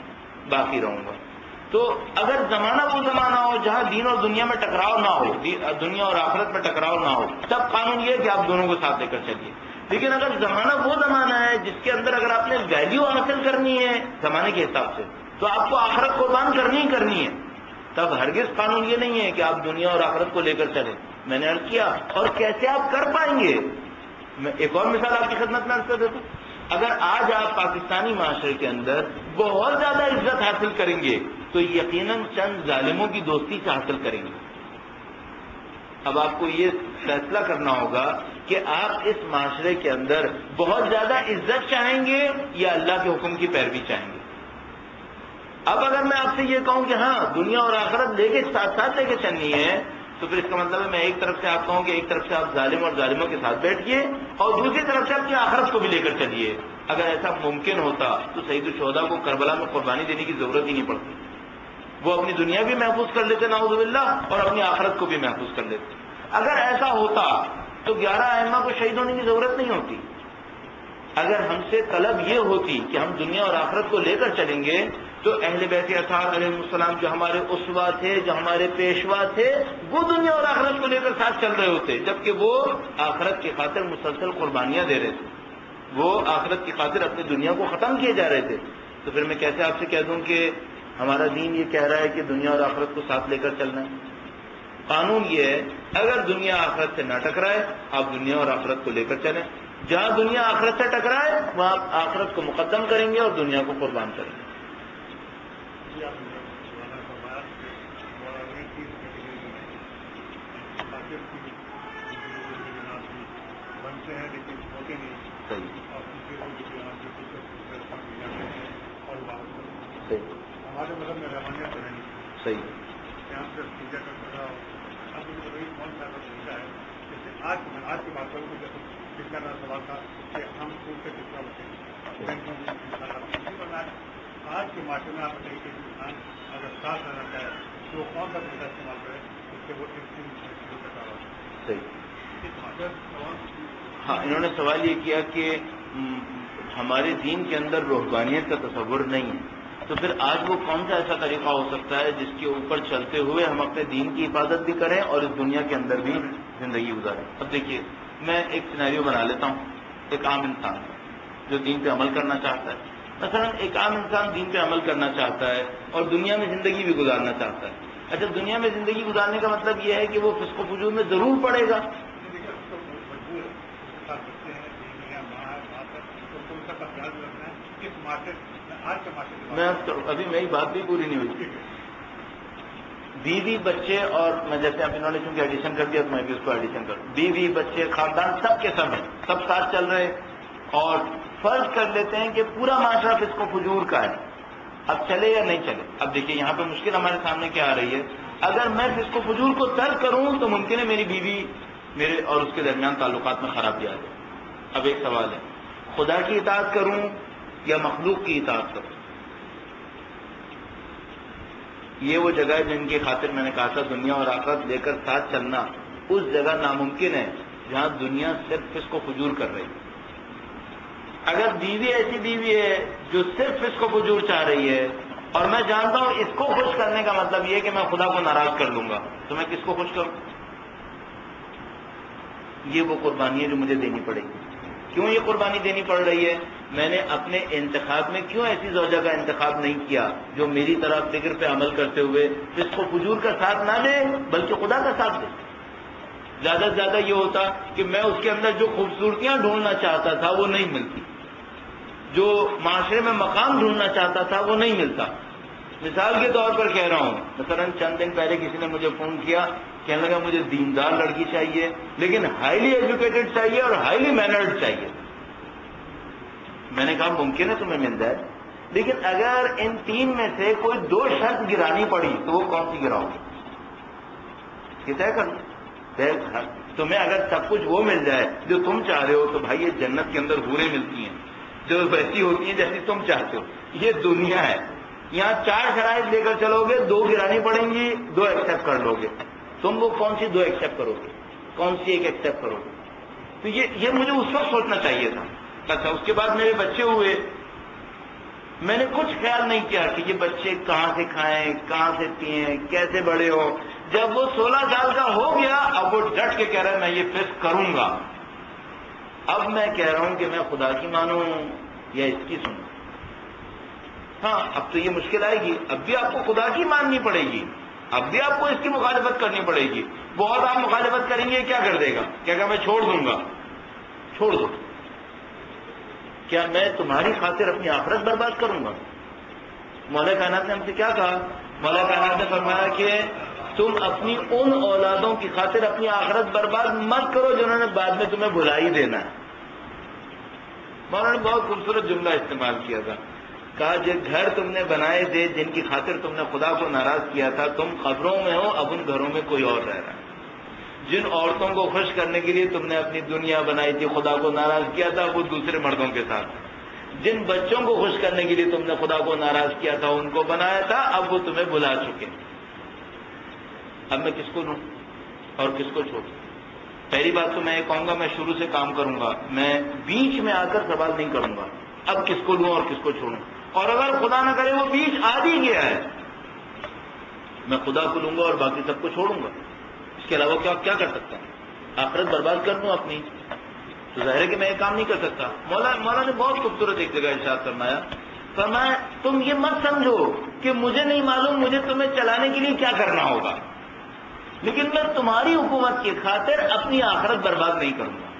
باقی رہوں گا. تو اگر زمانہ وہ زمانہ ہو جہاں دین اور دنیا میں ٹکراؤ نہ ہو، دنیا اور آخرت میں ٹکراؤ نہ ہو، تب قانون یہ ہے کہ آپ دونوں کو ساتھ لے کر چلیے. لیکن اگر زمانہ وہ زمانہ ہے جس کے اندر اگر آپ نے ویلیو حاصل کرنی ہے زمانے کے حساب سے، تو آپ کو آخرت قربان کرنی ہی کرنی ہے. تب ہرگز قانون یہ نہیں ہے کہ آپ دنیا اور آخرت کو لے کر چلیں. میں نے عرض کیا اور کیسے آپ کر پائیں گے. میں ایک اور مثال آپ کی خدمت میں عرض کر دیتا ہوں. اگر آج آپ پاکستانی معاشرے کے اندر بہت زیادہ عزت حاصل کریں گے تو یقیناً چند ظالموں کی دوستی سے حاصل کریں گے. اب آپ کو یہ فیصلہ کرنا ہوگا کہ آپ اس معاشرے کے اندر بہت زیادہ عزت چاہیں گے یا اللہ کے حکم کی پیروی چاہیں گے. اب اگر میں آپ سے یہ کہوں کہ ہاں دنیا اور آخرت لے کے ساتھ ساتھ لے کے چلنی ہے تو پھر اس کا مطلب ہے میں ایک طرف سے آپ کہوں کہ ایک طرف سے آپ ظالم اور ظالموں کے ساتھ بیٹھیے اور دوسری طرف سے اپنی آخرت کو بھی لے کر چلیے. اگر ایسا ممکن ہوتا تو سید الشہداء کو کربلا میں قربانی دینے کی ضرورت ہی نہیں پڑتی. وہ اپنی دنیا بھی محفوظ کر لیتے نعوذ باللہ اور اپنی آخرت کو بھی محفوظ کر لیتے. اگر ایسا ہوتا تو گیارہ ائمہ کو شہید ہونے کی ضرورت نہیں ہوتی. اگر ہم سے طلب یہ ہوتی کہ ہم دنیا اور آخرت کو لے کر چلیں گے تو اہل بیت اطہار علیہ السلام جو ہمارے اسوا تھے، جو ہمارے پیشوا تھے، وہ دنیا اور آخرت کو لے کر ساتھ چل رہے ہوتے، جبکہ وہ آخرت کی خاطر مسلسل قربانیاں دے رہے تھے. وہ آخرت کی خاطر اپنی دنیا کو ختم کیے جا رہے تھے. تو پھر میں کیسے آپ سے کہہ دوں کہ ہمارا دین یہ کہہ رہا ہے کہ دنیا اور آخرت کو ساتھ لے کر چلنا ہے. قانون یہ ہے اگر دنیا آخرت سے نہ ٹکرائے آپ دنیا اور آخرت کو لے کر چلیں. جہاں دنیا آخرت سے ٹکرائے وہاں آپ آخرت کو مقدم کریں گے اور دنیا کو قربان کریں گے. ہمارے مطلب میں روانیت ہے صحیح یہاں سے پوجا کرتا رہا. اب مجھے وہی کون سا پوچھا ہے جیسے آج آج کی بات کروں جیسے کس کا سوال تھا کہ ہم اسکول سے کس طرح بچے آج کے معاشرے میں آپ بتائیے کہ انسان اگر ساتھ رہنا چاہے تو کون سا طریقہ استعمال کرے اس سے وہ صحیح. ہاں انہوں نے سوال یہ کیا کہ ہمارے دین کے اندر روحانیت کا تصور نہیں ہے تو پھر آج وہ کون سا ایسا طریقہ ہو سکتا ہے جس کے اوپر چلتے ہوئے ہم اپنے دین کی حفاظت بھی کریں اور اس دنیا کے اندر بھی زندگی گزاریں. اب دیکھیے میں ایک سینیریو بنا لیتا ہوں. ایک عام انسان جو دین پہ عمل کرنا چاہتا ہے، مثلا ایک عام انسان دین پہ عمل کرنا چاہتا ہے اور دنیا میں زندگی بھی گزارنا چاہتا ہے. اچھا دنیا میں زندگی گزارنے کا مطلب یہ ہے کہ وہ فسق و فجور میں ضرور پڑے گا. میں ابھی میری بات بھی پوری نہیں ہوئی. بیوی بچے اور میں جیسے اب انہوں نے چونکہ ایڈیشن کر دیا تو میں بھی اس کو ایڈیشن کروں. بیوی بچے خاندان سب کے سب ہیں، سب ساتھ چل رہے اور فرض کر لیتے ہیں کہ پورا معاشرہ فسق و فجور کا ہے. اب چلے یا نہیں چلے. اب دیکھیے یہاں پہ مشکل ہمارے سامنے کیا آ رہی ہے. اگر میں فسق و فجور کو ترک کروں تو ممکن ہے میری بیوی میرے اور اس کے درمیان تعلقات میں خرابی آ جائے. اب ایک سوال ہے خدا کی اطاعت کروں یا مخلوق کی اطاعت کروں. یہ وہ جگہ ہے جن کی خاطر میں نے کہا تھا دنیا اور آخرت لے کر ساتھ چلنا اس جگہ ناممکن ہے جہاں دنیا صرف فسق و فجور کر رہی ہے. اگر بیوی ایسی بیوی ہے جو صرف فسق و فجور چاہ رہی ہے اور میں جانتا ہوں اس کو خوش کرنے کا مطلب یہ ہے کہ میں خدا کو ناراض کر لوں گا، تو میں کس کو خوش کروں؟ یہ وہ قربانی ہے جو مجھے دینی پڑے گی. کیوں یہ قربانی دینی پڑ رہی ہے؟ میں نے اپنے انتخاب میں کیوں ایسی زوجہ کا انتخاب نہیں کیا جو میری طرح فکر پہ عمل کرتے ہوئے فسق و فجور کا ساتھ نہ دے بلکہ خدا کا ساتھ دے. زیادہ سے زیادہ یہ ہوتا کہ میں اس کے اندر جو خوبصورتیاں ڈھونڈنا چاہتا تھا وہ نہیں ملتی، جو معاشرے میں مقام ڈھونڈنا چاہتا تھا وہ نہیں ملتا. مثال کے طور پر کہہ رہا ہوں، مثلا چند دن پہلے کسی نے مجھے فون کیا، کہنے لگا مجھے دیندار لڑکی چاہیے لیکن ہائیلی ایجوکیٹڈ چاہیے اور ہائیلی مینرڈ چاہیے. میں نے کہا ممکن ہے تمہیں مل جائے لیکن اگر ان تین میں سے کوئی دو شرط گرانی پڑی تو وہ کون سی گراؤ گی؟ یہ طے کر لو. تمہیں اگر سب کچھ وہ مل جائے جو تم چاہ رہے ہو تو بھائی یہ جنت کے اندر حوریں ملتی ہیں جو ویسی ہوتی ہیں جیسی تم چاہتے ہو. یہ دنیا ہے، یہاں چار شرائط لے کر چلو گے، دو گرانی پڑیں گی، دو ایکسپٹ کر لو گے. تم وہ کون سی دو ایکسپٹ کرو گے؟ کون سی ایک ایکسپٹ کرو گے؟ تو یہ یہ مجھے اس وقت سوچنا چاہیے تھا. اچھا اس کے بعد میرے بچے ہوئے میں نے کچھ خیال نہیں کیا کہ یہ بچے کہاں سے کھائیں، کہاں سے پئیں، کیسے بڑے ہو. جب وہ سولہ سال کا ہو گیا اب وہ ڈٹ کے کہہ رہا ہے میں یہ فسق کروں گا. اب میں کہہ رہا ہوں کہ میں خدا کی مانوں یا اس کی سنوں. ہاں اب تو یہ مشکل آئے گی، اب بھی آپ کو خدا کی ماننی پڑے گی، اب بھی آپ کو اس کی مخالفت کرنی پڑے گی. بہت آپ مخالفت کریں گے کیا کر دے گا، کیا کہ میں چھوڑ دوں گا. چھوڑ دو. کیا میں تمہاری خاطر اپنی آخرت برباد کروں گا؟ مولا کائنات نے ہم سے کیا کہا؟ مولا کائنات نے فرمایا کہ تم اپنی ان اولادوں کی خاطر اپنی آخرت برباد مت کرو جنہوں نے بعد میں تمہیں بھلا ہی دینا ہے. مولانا نے بہت خوبصورت جملہ استعمال کیا تھا، کہا جو گھر تم نے بنائے تھے جن کی خاطر تم نے خدا کو ناراض کیا تھا، تم قبروں میں ہو، اب ان گھروں میں کوئی اور رہ رہا ہے. جن عورتوں کو خوش کرنے کے لیے تم نے اپنی دنیا بنائی تھی، خدا کو ناراض کیا تھا، وہ دوسرے مردوں کے ساتھ. جن بچوں کو خوش کرنے کے لیے تم نے خدا کو ناراض کیا تھا، ان کو بنایا تھا، اب وہ تمہیں بھلا چکے. اب میں کس کو لوں اور کس کو چھوڑوں؟ پہلی بات تو میں یہ کہوں گا میں شروع سے کام کروں گا، میں بیچ میں آ کر سوال نہیں کروں گا اب کس کو لوں اور کس کو چھوڑوں. اور اگر خدا نہ کرے وہ بیچ آ بھی گیا ہے، میں خدا کو لوں گا اور باقی سب کو چھوڑوں گا. اس کے علاوہ کیا کیا کر سکتا ہوں؟ آخرت برباد کر دوں اپنی؟ تو ظاہر ہے کہ میں یہ کام نہیں کر سکتا. مولا مولا نے بہت خوبصورت ایک جگہ ارشاد فرمایا، فرمایا تم یہ مت سمجھو کہ مجھے نہیں معلوم مجھے تمہیں چلانے کے لیے کیا کرنا ہوگا، لیکن میں تمہاری حکومت کی خاطر اپنی آخرت برباد نہیں کروں گا.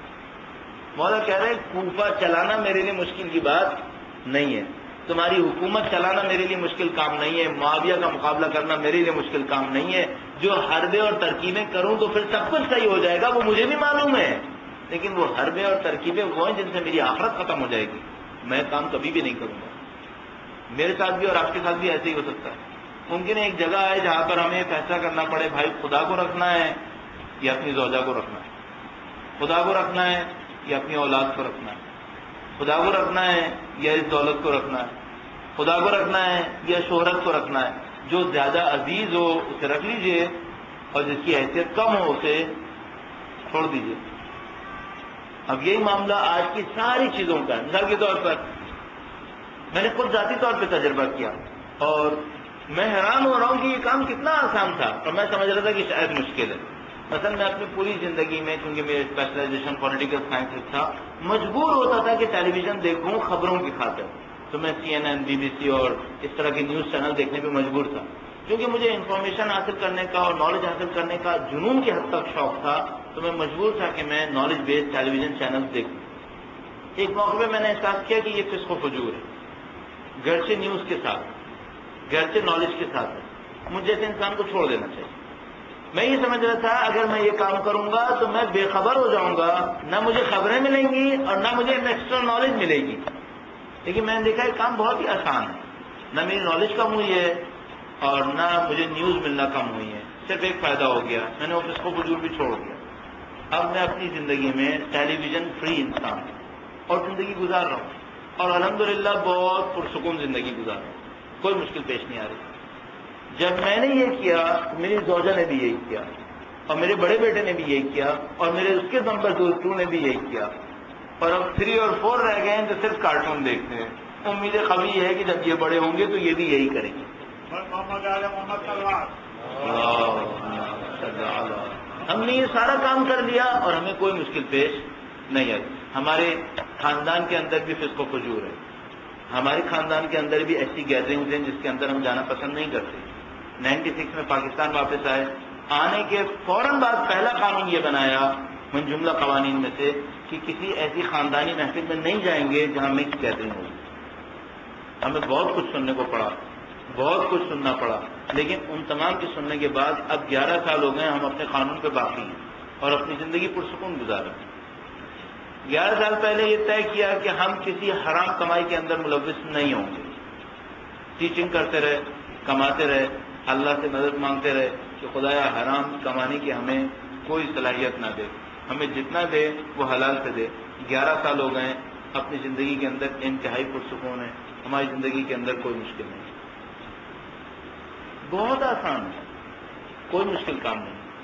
مولا کہہ رہے کوفہ چلانا میرے لیے مشکل کی بات نہیں ہے، تمہاری حکومت چلانا میرے لیے مشکل کام نہیں ہے، معاویہ کا مقابلہ کرنا میرے لیے مشکل کام نہیں ہے. جو حربے اور ترکیبیں کروں تو پھر سب کچھ صحیح ہو جائے گا، وہ مجھے بھی معلوم ہے، لیکن وہ حربے اور ترکیبیں وہ ہیں جن سے میری آخرت ختم ہو جائے گی. میں کام کبھی بھی نہیں کروں گا. میرے ساتھ بھی اور آپ کے ساتھ بھی ایسے ہی ہو سکتا ہے. ممکن ہے ایک جگہ ہے جہاں پر ہمیں فیصلہ کرنا پڑے بھائی خدا کو رکھنا ہے یا اپنی زوجہ کو رکھنا ہے، خدا کو رکھنا ہے یا اپنی اولاد کو رکھنا ہے، خدا کو رکھنا ہے یا اس دولت کو رکھنا ہے، خدا کو رکھنا ہے یا شہرت کو رکھنا ہے. جو زیادہ عزیز ہو اسے رکھ لیجئے اور جس کی حیثیت کم ہو اسے چھوڑ دیجئے. اب یہی معاملہ آج کی ساری چیزوں کا ہے. مثال کے طور پر میں نے خود ذاتی طور پہ تجربہ کیا اور میں حیران ہو رہا ہوں کہ یہ کام کتنا آسان تھا اور میں سمجھ رہا تھا کہ شاید مشکل ہے. مثلا میں اپنی پوری زندگی میں، کیونکہ میرا اسپیشلائزیشن پولیٹیکل سائنس تھا، مجبور ہوتا تھا کہ ٹیلی ویژن دیکھوں خبروں کی خاطر. تو میں C N N, B B C اور اس طرح کے نیوز چینل دیکھنے پہ مجبور تھا، کیونکہ مجھے انفارمیشن حاصل کرنے کا اور نالج حاصل کرنے کا جنون کی حد تک شوق تھا. تو میں مجبور تھا کہ میں knowledge based television channel دیکھوں. ایک موقع پہ میں نے احساس کیا کہ یہ فسق و فجور ہے، گرچہ نیوز کے ساتھ، گرچہ نالج کے ساتھ ہے. مجھے جیسے انسان کو چھوڑ دینا چاہیے. میں یہ سمجھ رہا تھا اگر میں یہ کام کروں گا تو میں بے خبر ہو جاؤں گا، نہ مجھے خبریں ملیں گی اور نہ مجھے ایکسٹرا نالج ملے گی. لیکن میں نے دیکھا یہ کام بہت ہی آسان ہے، نہ میری نالج کم ہوئی ہے اور نہ مجھے نیوز ملنا کم ہوئی ہے. صرف ایک فائدہ ہو گیا، میں نے آفس کو فجور بھی چھوڑ دیا. اب میں اپنی زندگی میں ٹیلی ویژن فری انسان ہوں اور زندگی گزار رہا ہوں اور الحمدللہ بہت پرسکون زندگی گزار رہا ہوں، کوئی مشکل پیش نہیں آ رہی. جب میں نے یہ کیا میری زوجہ نے بھی یہی کیا اور میرے بڑے بیٹے نے بھی یہی کیا اور میرے اس کے نمبر دوستوں نے بھی یہی کیا. اور اب تھری اور فور رہ گئے ہیں تو صرف کارٹون دیکھتے ہیں. امید قوی یہ ہے کہ جب یہ بڑے ہوں گے تو یہ بھی یہی کریں گے. ہم نے یہ سارا کام کر لیا اور ہمیں کوئی مشکل پیش نہیں آئی. ہمارے خاندان کے اندر بھی فسق و فجور ہے، ہمارے خاندان کے اندر بھی ایسی گیدرنگز ہیں جس کے اندر ہم جانا پسند نہیں کرتے. نائنٹی سکس میں پاکستان واپس آئے، آنے کے فوراً بعد پہلا قانون یہ بنایا من جملہ قوانین میں سے کہ کسی ایسی خاندانی محفل میں نہیں جائیں گے جہاں مکس گیدرنگ ہوگی. ہمیں بہت کچھ سننے کو پڑا، بہت کچھ سننا پڑا، لیکن ان تمام کے سننے کے بعد اب گیارہ سال ہو گئے ہم اپنے قانون پہ باقی ہیں اور اپنی زندگی پرسکون گزارے. گیارہ سال پہلے یہ طے کیا کہ ہم کسی حرام کمائی کے اندر ملوث نہیں ہوں گے. ٹیچنگ کرتے رہے، کماتے رہے، اللہ سے مدد مانگتے رہے کہ خدایا حرام کمانے کی ہمیں کوئی صلاحیت نہ دے، ہمیں جتنا دے وہ حلال سے دے. گیارہ سال ہو گئے اپنی زندگی کے اندر انتہائی پرسکون ہے. ہماری زندگی کے اندر کوئی مشکل نہیں، بہت آسان ہے، کوئی مشکل کام نہیں.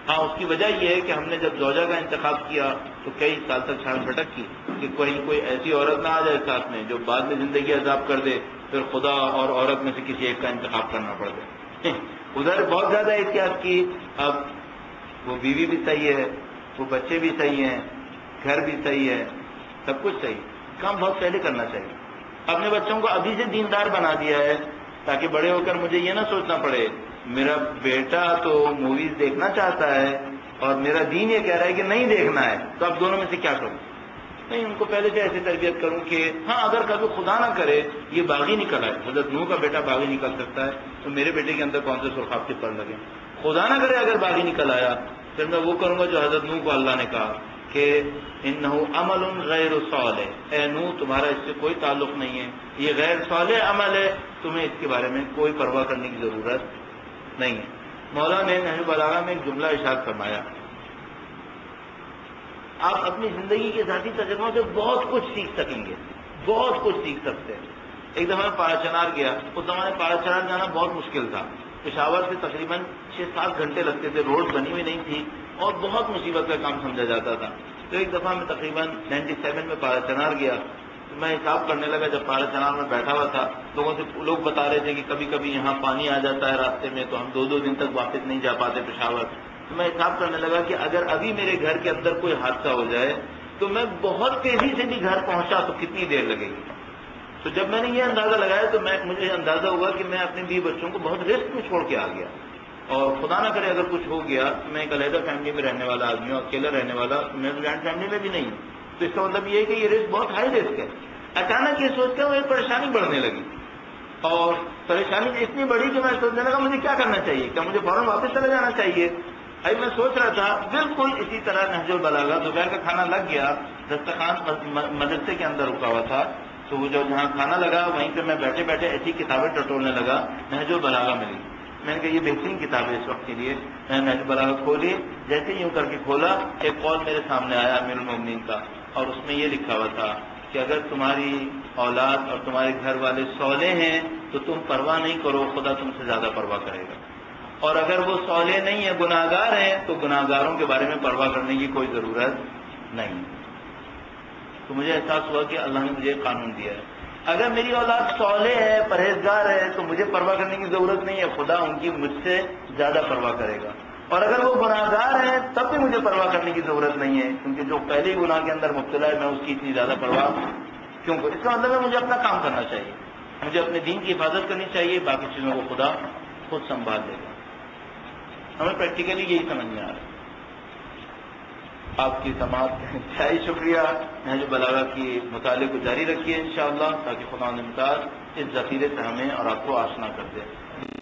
ہاں اس کی وجہ یہ ہے کہ ہم نے جب زوجہ کا انتخاب کیا تو کئی سال تک چھان پھٹک کی کہ کوئی کوئی ایسی عورت نہ آ جائے ساتھ میں جو بعد میں زندگی عذاب کر دے، پھر خدا اور عورت میں سے کسی ایک کا انتخاب کرنا پڑ جائے۔ ادھر بہت زیادہ احتیاط کی، اب وہ بیوی بھی صحیح ہے، وہ بچے بھی صحیح ہیں، گھر بھی صحیح ہے، سب کچھ صحیح، کام بہت پہلے کرنا چاہیے۔ اپنے بچوں کو ابھی سے دیندار بنا دیا ہے تاکہ بڑے ہو کر مجھے یہ نہ سوچنا پڑے میرا بیٹا تو موویز دیکھنا چاہتا ہے اور میرا دین یہ کہہ رہا ہے کہ نہیں دیکھنا ہے، تو اب دونوں میں سے کیا کروں؟ نہیں، ان کو پہلے سے ایسی تربیت کروں کہ ہاں اگر کبھی خدا نہ کرے یہ باغی نکل آئے، حضرت نوح کا بیٹا باغی نکل سکتا ہے تو میرے بیٹے کے اندر کون سے سرخاب کے پر لگے؟ خدا نہ کرے اگر باغی نکل آیا پھر میں وہ کروں گا جو حضرت نوح کو اللہ نے کہا کہ انہو عمل غیر صالح، اے نوح تمہارا اس سے کوئی تعلق نہیں ہے، یہ غیر صالح عمل ہے، تمہیں اس کے بارے میں کوئی پرواہ کرنے کی ضرورت نہیں ہے۔ مولا نے نہج البلاغہ میں ایک جملہ ارشاد فرمایا، آپ اپنی زندگی کے ذاتی تجربوں سے بہت کچھ سیکھ سکیں گے، بہت کچھ سیکھ سکتے ہیں۔ ایک دفعہ میں پارا چنار گیا، اس زمانے پارا چنار جانا بہت مشکل تھا، پشاور سے تقریباً چھ سات گھنٹے لگتے تھے، روڈ بنی ہوئی نہیں تھی اور بہت مصیبت کا کام سمجھا جاتا تھا۔ تو ایک دفعہ میں تقریباً نائنٹی سیون میں پارا چنار گیا، میں حساب کرنے لگا، جب پارا چنار میں بیٹھا ہوا تھا لوگوں سے لوگ بتا رہے تھے کہ کبھی کبھی یہاں پانی آ جاتا ہے راستے میں تو ہم دو دو دن تک واپس نہیں جا پاتے پشاور۔ تو میں حساب کرنے لگا کہ اگر ابھی میرے گھر کے اندر کوئی حادثہ ہو جائے تو میں بہت تیزی سے بھی گھر پہنچا تو کتنی دیر لگے گی۔ تو جب میں نے یہ اندازہ لگایا تو میں مجھے اندازہ ہوا کہ میں اپنے بیوی بچوں کو بہت رسک میں چھوڑ کے آ گیا، اور خدا نہ کرے اگر کچھ ہو گیا تو میں ایک علیحدہ فیملی میں رہنے والا آدمی ہوں، اکیلا رہنے والا، میں جوائنٹ فیملی میں بھی نہیں ہوں، تو اس کا مطلب یہ ہے کہ یہ رسک بہت ہائی رسک ہے۔ اچانک یہ سوچ کر مجھے پریشانی بڑھنے لگی، اور پریشانی اتنی بڑی کہ میں سوچنے لگا مجھے کیا کرنا چاہیے، کیا مجھے فوراً واپس چلے جانا چاہیے؟ ابھی میں سوچ رہا تھا بالکل اسی طرح نہج البلاغہ دوپہر کا کھانا لگ گیا، دسترخوان مدرسے کے اندر رکا ہوا تھا، تو وہ جو جہاں کھانا لگا وہیں پہ میں بیٹھے بیٹھے ایسی کتابیں ٹٹولنے لگا، نہج البلاغہ ملی۔ میں نے کہا یہ بہترین کتاب ہے اس وقت کے لیے، میں نے نہج البلاغہ کھولی، جیسے یوں کر کے کھولا ایک قول میرے سامنے آیا امیر المومنین کا، اور اس میں یہ لکھا ہوا تھا کہ اگر تمہاری اولاد اور تمہارے گھر والے صالح ہیں تو تم پرواہ نہیں کرو، خدا تم سے زیادہ پرواہ کرے گا، اور اگر وہ صالح نہیں ہیں، گناہ گار ہیں، تو گناہ گاروں کے بارے میں پرواہ کرنے کی کوئی ضرورت نہیں۔ تو مجھے احساس ہوا کہ اللہ نے مجھے قانون دیا ہے، اگر میری اولاد صالح ہے، پرہیزگار ہے، تو مجھے پرواہ کرنے کی ضرورت نہیں ہے، خدا ان کی مجھ سے زیادہ پرواہ کرے گا، اور اگر وہ گناہ گار ہیں تب بھی مجھے پرواہ کرنے کی ضرورت نہیں ہے، کیونکہ جو پہلے ہی گناہ کے اندر مبتلا ہے میں اس کی اتنی زیادہ پرواہ کیوں کروں؟ اس کا مطلب ہے مجھے اپنا کام کرنا چاہیے، مجھے اپنے دین کی حفاظت کرنی چاہیے، باقی چیزوں کو خدا خود سنبھال لے گا۔ ہمیں پریکٹیکلی یہی سمجھ میں آ رہا ہے۔ آپ کی سماعت انتہائی شکریہ۔ نہج البلاغہ کی مطالعے کو جاری رکھیے انشاءاللہ، تاکہ خدا نمتاز اس ذخیرے سے ہمیں اور آپ کو آشنا کر دے۔